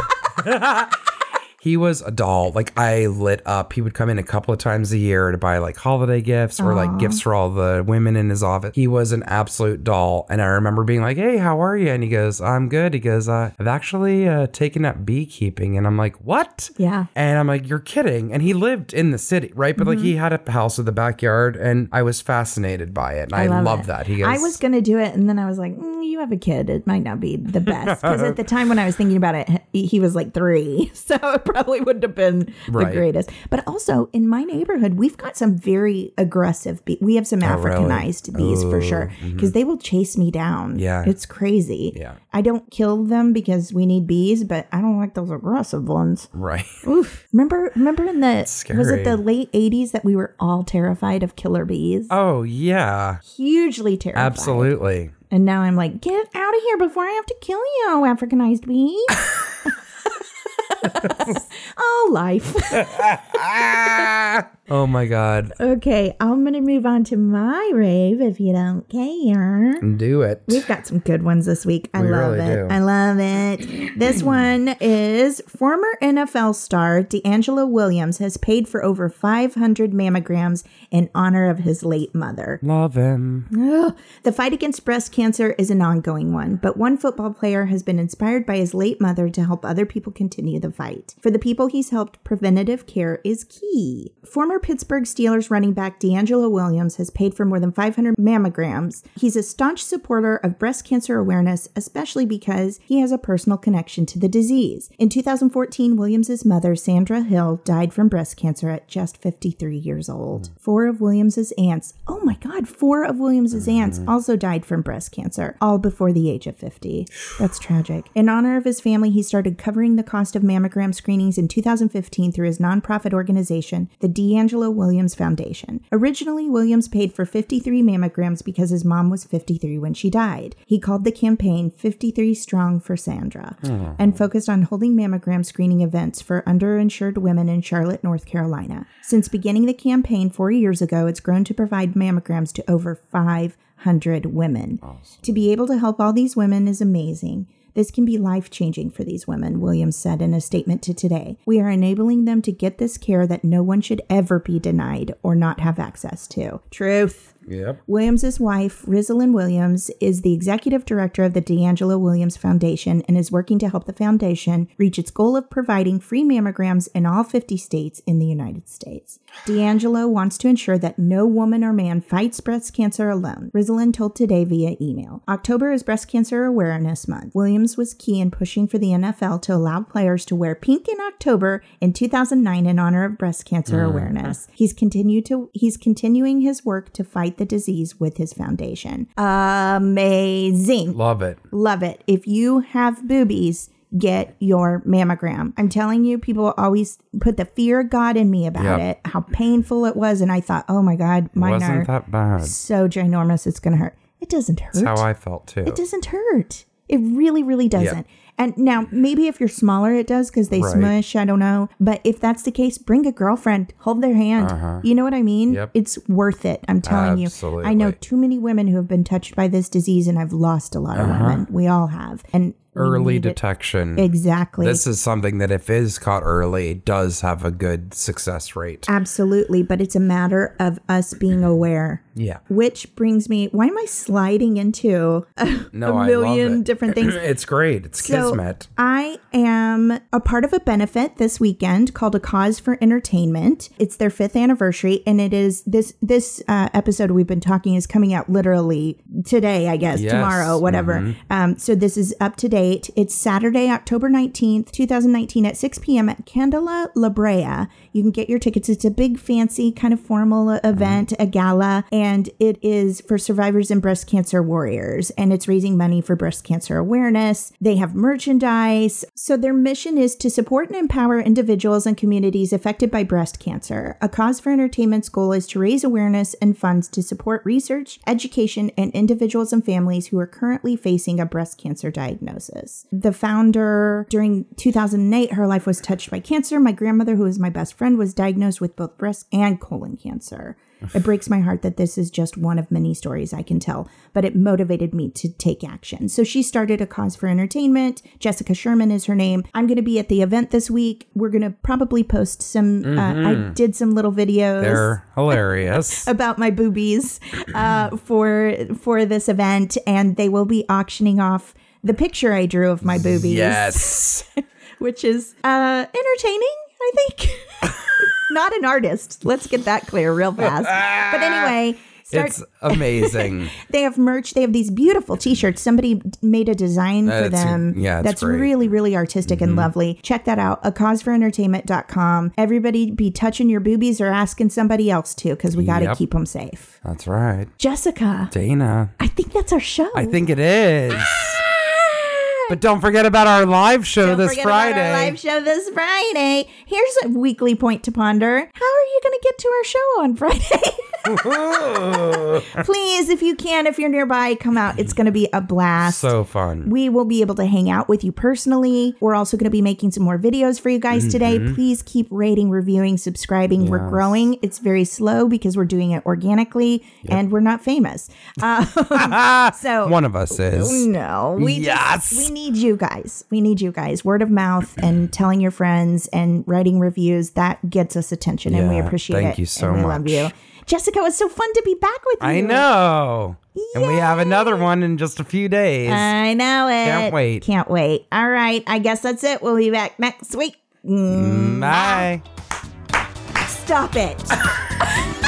Speaker 3: He was a doll. Like, I lit up. He would come in a couple of times a year to buy like holiday gifts or like gifts for all the women in his office. He was an absolute doll. And I remember being like, hey, how are you? And he goes, I'm good. He goes, I've actually taken up beekeeping. And I'm like, what?
Speaker 1: Yeah.
Speaker 3: And I'm like, you're kidding. And he lived in the city, right? But like, he had a house with a backyard, and I was fascinated by it. And I love that. He goes,
Speaker 1: I was going to do it. And then I was like, you have a kid. It might not be the best. Because at the time when I was thinking about it, he was like 3. So it probably wouldn't have been the greatest. But also in my neighborhood, we've got some very aggressive bees. We have some Africanized bees for sure. Because they will chase me down.
Speaker 3: Yeah.
Speaker 1: It's crazy.
Speaker 3: Yeah.
Speaker 1: I don't kill them because we need bees, but I don't like those aggressive ones.
Speaker 3: right.
Speaker 1: Oof. Remember in the,
Speaker 3: scary.
Speaker 1: was it the late 80s that we were all terrified of killer bees?
Speaker 3: Oh, yeah.
Speaker 1: Hugely terrified.
Speaker 3: Absolutely.
Speaker 1: And now I'm like, get out of here before I have to kill you, Africanized bee. Oh, life.
Speaker 3: Oh my God.
Speaker 1: Okay, I'm going to move on to my rave if you don't care.
Speaker 3: Do it.
Speaker 1: We've got some good ones this week. I
Speaker 3: We
Speaker 1: love
Speaker 3: really
Speaker 1: it.
Speaker 3: do.
Speaker 1: I love it. This one is former NFL star D'Angelo Williams has paid for over 500 mammograms in honor of his late mother.
Speaker 3: Love him.
Speaker 1: Ugh. The fight against breast cancer is an ongoing one, but one football player has been inspired by his late mother to help other people continue the fight. For the people he's helped, preventative care is key. Former Former Pittsburgh Steelers running back DeAngelo Williams has paid for more than 500 mammograms. He's a staunch supporter of breast cancer awareness, especially because he has a personal connection to the disease. In 2014, Williams' mother, Sandra Hill, died from breast cancer at just 53 years old. 4 of Williams' aunts, oh my God, 4 of Williams' aunts also died from breast cancer, all before the age of 50. That's tragic. In honor of his family, he started covering the cost of mammogram screenings in 2015 through his nonprofit organization, the DeAngelo Williams Foundation. Originally, Williams paid for 53 mammograms because his mom was 53 when she died. He called the campaign 53 Strong for Sandra and focused on holding mammogram screening events for underinsured women in Charlotte, North Carolina. Since beginning the campaign 4 years ago, it's grown to provide mammograms to over 500 women. Awesome. To be able to help all these women is amazing. This can be life-changing for these women, Williams said in a statement to Today. We are enabling them to get this care that no one should ever be denied or not have access to. Truth.
Speaker 3: Yep.
Speaker 1: Williams' wife, Rosalind Williams, is the executive director of the DeAngelo Williams Foundation and is working to help the foundation reach its goal of providing free mammograms in all 50 states in the United States. DeAngelo wants to ensure that no woman or man fights breast cancer alone. Rosalind told Today via email. October is Breast Cancer Awareness Month. Williams was key in pushing for the NFL to allow players to wear pink in October in 2009 in honor of breast cancer awareness. He's continuing his work to fight the disease with his foundation. Amazing.
Speaker 3: Love it.
Speaker 1: Love it. If you have boobies, get your mammogram. I'm telling you, people always put the fear of God in me about it, how painful it was. And I thought, oh my God, mine
Speaker 3: wasn't that bad.
Speaker 1: So ginormous, it's going to hurt. It doesn't hurt.
Speaker 3: That's how I felt too.
Speaker 1: It doesn't hurt. It really, really doesn't. And now, maybe if you're smaller, it does because they smush. I don't know. But if that's the case, bring a girlfriend. Hold their hand. You know what I mean?
Speaker 3: Yep.
Speaker 1: It's worth it. I'm telling you. I know too many women who have been touched by this disease, and I've lost a lot of women. We all have. And
Speaker 3: early detection.
Speaker 1: Exactly.
Speaker 3: This is something that if is caught early, does have a good success rate.
Speaker 1: Absolutely. But it's a matter of us being aware.
Speaker 3: Yeah.
Speaker 1: Which brings me, why am I sliding into a million different things?
Speaker 3: It's great. It's kismet.
Speaker 1: I am a part of a benefit this weekend called A Cause for Entertainment. It's their 5th anniversary, and it is this episode we've been talking is coming out literally today, I guess, tomorrow, whatever. So this is up to date. It's Saturday, October 19th, 2019 at 6 p.m. at Candela La Brea. You can get your tickets. It's a big, fancy, kind of formal event, a gala, and it is for survivors and breast cancer warriors, and it's raising money for breast cancer awareness. They have merchandise. So their mission is to support and empower individuals and communities affected by breast cancer. A Cause for Entertainment's goal is to raise awareness and funds to support research, education, and individuals and families who are currently facing a breast cancer diagnosis. The founder, during 2008, her life was touched by cancer. My grandmother, who is my best friend, was diagnosed with both breast and colon cancer. It breaks my heart that this is just one of many stories I can tell, but it motivated me to take action. So she started A Cause for Entertainment. Jessica Sherman is her name. I'm going to be at the event this week. We're going to probably post some, I did some little videos.
Speaker 3: They're hilarious.
Speaker 1: About my boobies for this event, and they will be auctioning off the picture I drew of my boobies.
Speaker 3: Yes.
Speaker 1: Which is entertaining, I think. Not an artist. Let's get that clear real fast. But anyway,
Speaker 3: it's amazing.
Speaker 1: They have merch. They have these beautiful t-shirts. Somebody made a design for them. That's great. Really, really artistic and lovely. Check that out. acauseforentertainment.com. Everybody be touching your boobies or asking somebody else to, because we got to keep them safe.
Speaker 3: That's right.
Speaker 1: Jessica.
Speaker 3: Dana.
Speaker 1: I think that's our show.
Speaker 3: I think it is. But don't forget about our live show this Friday.
Speaker 1: Here's a weekly point to ponder. How are you going to get to our show on Friday? Please, if you can, if you're nearby, come out. It's going to be a blast.
Speaker 3: So fun.
Speaker 1: We will be able to hang out with you personally. We're also going to be making some more videos for you guys today. Please keep rating, reviewing, subscribing. Yes. We're growing. It's very slow because we're doing it organically and we're not famous. So
Speaker 3: one of us is.
Speaker 1: No. We need you guys. We need you guys. Word of mouth and telling your friends and writing reviews. That gets us attention and we appreciate it.
Speaker 3: Thank you so much.
Speaker 1: We love you. Jessica, it was so fun to be back with you.
Speaker 3: I know. Yay. And we have another one in just a few days.
Speaker 1: I know it.
Speaker 3: Can't wait.
Speaker 1: All right. I guess that's it. We'll be back next week.
Speaker 3: Bye.
Speaker 1: Stop it.